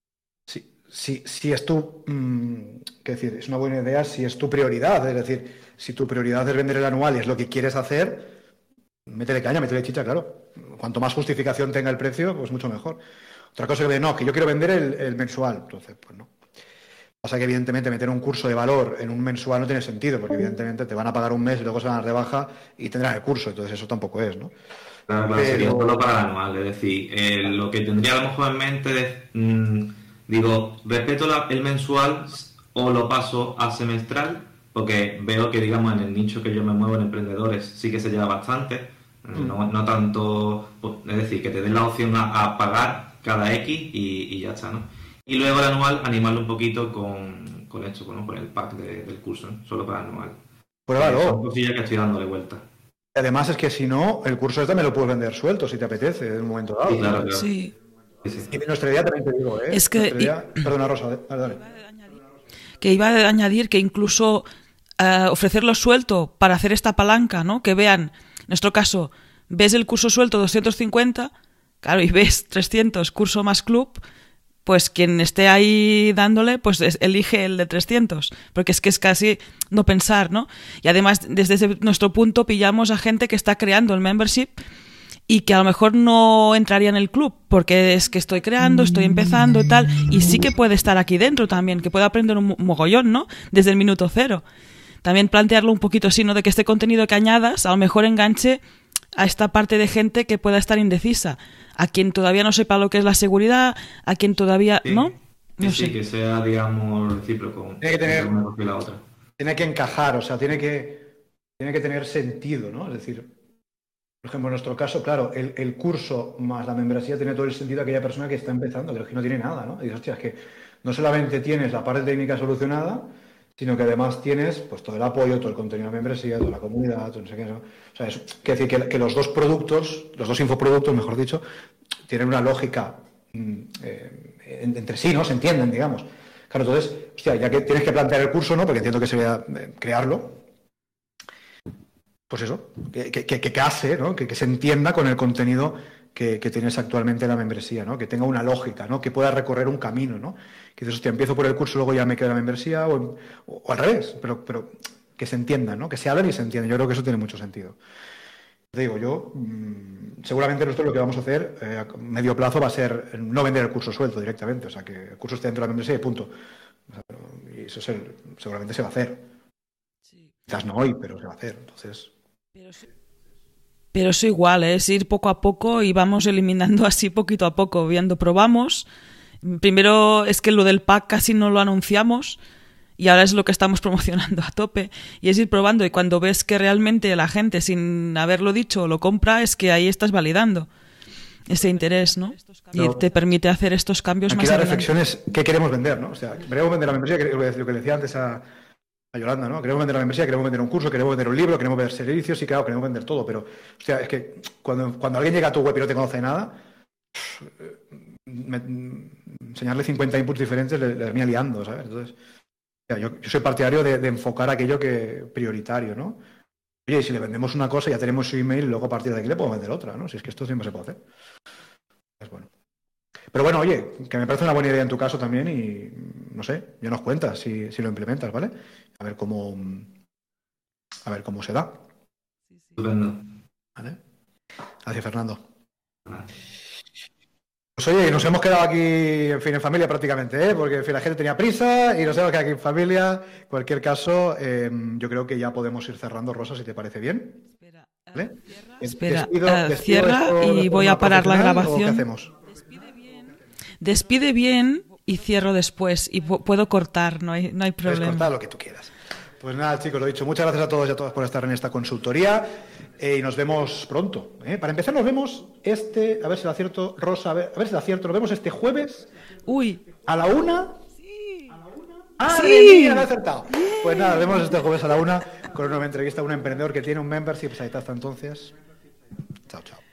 Si es tu... ¿qué decir? Es una buena idea si es tu prioridad. Es decir, si tu prioridad es vender el anual y es lo que quieres hacer, métele caña, métele chicha, claro. Cuanto más justificación tenga el precio, pues mucho mejor. Otra cosa que no, que yo quiero vender el mensual. Entonces, pues no. Pasa que evidentemente meter un curso de valor en un mensual no tiene sentido, porque evidentemente te van a pagar un mes y luego se van a rebaja y tendrán el curso. Entonces eso tampoco es, ¿no? Claro, sería solo para el anual. Es decir, lo que tendría a lo mejor en mente es... digo, respeto el mensual o lo paso a semestral, porque veo que, digamos, en el nicho que yo me muevo en emprendedores sí que se lleva bastante, no tanto, es decir, que te den la opción a pagar cada X y ya está, ¿no? Y luego el anual animarlo un poquito con esto, ¿no? Con el pack del curso, ¿no? Solo para el anual. Pruébalo. Son cosillas que estoy dándole vuelta. Además es que si no, el curso este me lo puedes vender suelto si te apetece en un momento dado. Sí, claro. Sí. Y de nuestra idea también te digo, ¿eh? Es que... Perdona, Rosa, dale. Que iba a añadir que incluso ofrecerlo suelto para hacer esta palanca, ¿no? Que vean, en nuestro caso, ves el curso suelto 250, claro, y ves 300 curso más club, pues quien esté ahí dándole, pues elige el de 300, porque es que es casi no pensar, ¿no? Y además, desde nuestro punto, pillamos a gente que está creando el membership y que a lo mejor no entraría en el club, porque es que estoy creando, estoy empezando y tal, y sí que puede estar aquí dentro también, que puede aprender un mogollón, ¿no? Desde el minuto cero. También plantearlo un poquito así, ¿no? De que este contenido que añadas a lo mejor enganche a esta parte de gente que pueda estar indecisa, a quien todavía no sepa lo que es la seguridad, a quien todavía, sí. ¿no? No sé. Que sea, digamos, recíproco. Tiene que tener una cosa y la otra. Tiene que encajar, o sea, tiene que tener sentido, ¿no? Es decir, por ejemplo, en nuestro caso, claro, el curso más la membresía tiene todo el sentido a aquella persona que está empezando, que no tiene nada, ¿no? Y dices, hostia, es que no solamente tienes la parte técnica solucionada, sino que además tienes pues todo el apoyo, todo el contenido de membresía, toda la comunidad, todo no sé qué. ¿no? O sea, es decir que los dos productos, los dos infoproductos, mejor dicho, tienen una lógica entre sí, ¿no? Se entienden, digamos. Claro, entonces, hostia, ya que tienes que plantear el curso, ¿no? Porque entiendo que se vea crearlo, pues eso, que case, ¿no? Que se entienda con el contenido que tienes actualmente en la membresía, ¿no? Que tenga una lógica, ¿no? Que pueda recorrer un camino, ¿no? Que dices, hostia, empiezo por el curso, luego ya me quedo en la membresía, o al revés, pero que se entiendan, ¿no? Que se hablen y se entiendan. Yo creo que eso tiene mucho sentido. Te digo, yo, seguramente nosotros lo que vamos a hacer a medio plazo va a ser no vender el curso suelto directamente, o sea, que el curso esté dentro de la membresía y punto. O sea, y eso seguramente se va a hacer. Sí. Quizás no hoy, pero se va a hacer, entonces... Pero eso igual, es ir poco a poco y vamos eliminando así poquito a poco, probamos. Primero es que lo del pack casi no lo anunciamos y ahora es lo que estamos promocionando a tope. Y es ir probando y cuando ves que realmente la gente sin haberlo dicho lo compra, es que ahí estás validando ese interés, ¿no? Y te permite hacer estos cambios aquí más la adelante. reflexión es qué queremos vender, ¿no? O sea, queremos vender la membresía, lo que le decía antes a Yolanda, ¿no? Queremos vender la membresía, queremos vender un curso, queremos vender un libro, queremos vender servicios y claro, queremos vender todo, pero hostia, es que cuando alguien llega a tu web y no te conoce nada, enseñarle 50 inputs diferentes le termina liando, ¿sabes? Entonces, yo soy partidario de enfocar aquello que prioritario, ¿no? Oye, y si le vendemos una cosa ya tenemos su email y luego a partir de aquí le podemos vender otra, ¿no? Si es que esto siempre se puede hacer. Es bueno. Pero bueno, oye, que me parece una buena idea en tu caso también y no sé, ya nos cuentas si lo implementas, ¿vale? A ver A ver cómo se da. Estupendo. Vale. Gracias, Fernando. Pues oye, nos hemos quedado aquí, en fin, en familia prácticamente, porque en fin, la gente tenía prisa y nos hemos quedado aquí en familia. En cualquier caso, yo creo que ya podemos ir cerrando, Rosa, si te parece bien. ¿Vale? Espera, cierra y voy a parar la grabación. ¿Qué hacemos? Despide bien y cierro después. Y puedo cortar, no hay problema. Puedes cortar lo que tú quieras. Pues nada, chicos, lo dicho. Muchas gracias a todos y a todas por estar en esta consultoría. Y nos vemos pronto. Para empezar, nos vemos a ver si lo acierto, Rosa, a ver si lo acierto. Nos vemos este jueves. Uy. ¿A la 1? Sí. ¡Ah, sí! Lo he acertado! Pues nada, nos vemos este jueves a la 1 con una nueva entrevista a un emprendedor que tiene un membership. Pues ahí está hasta entonces. Chao, chao.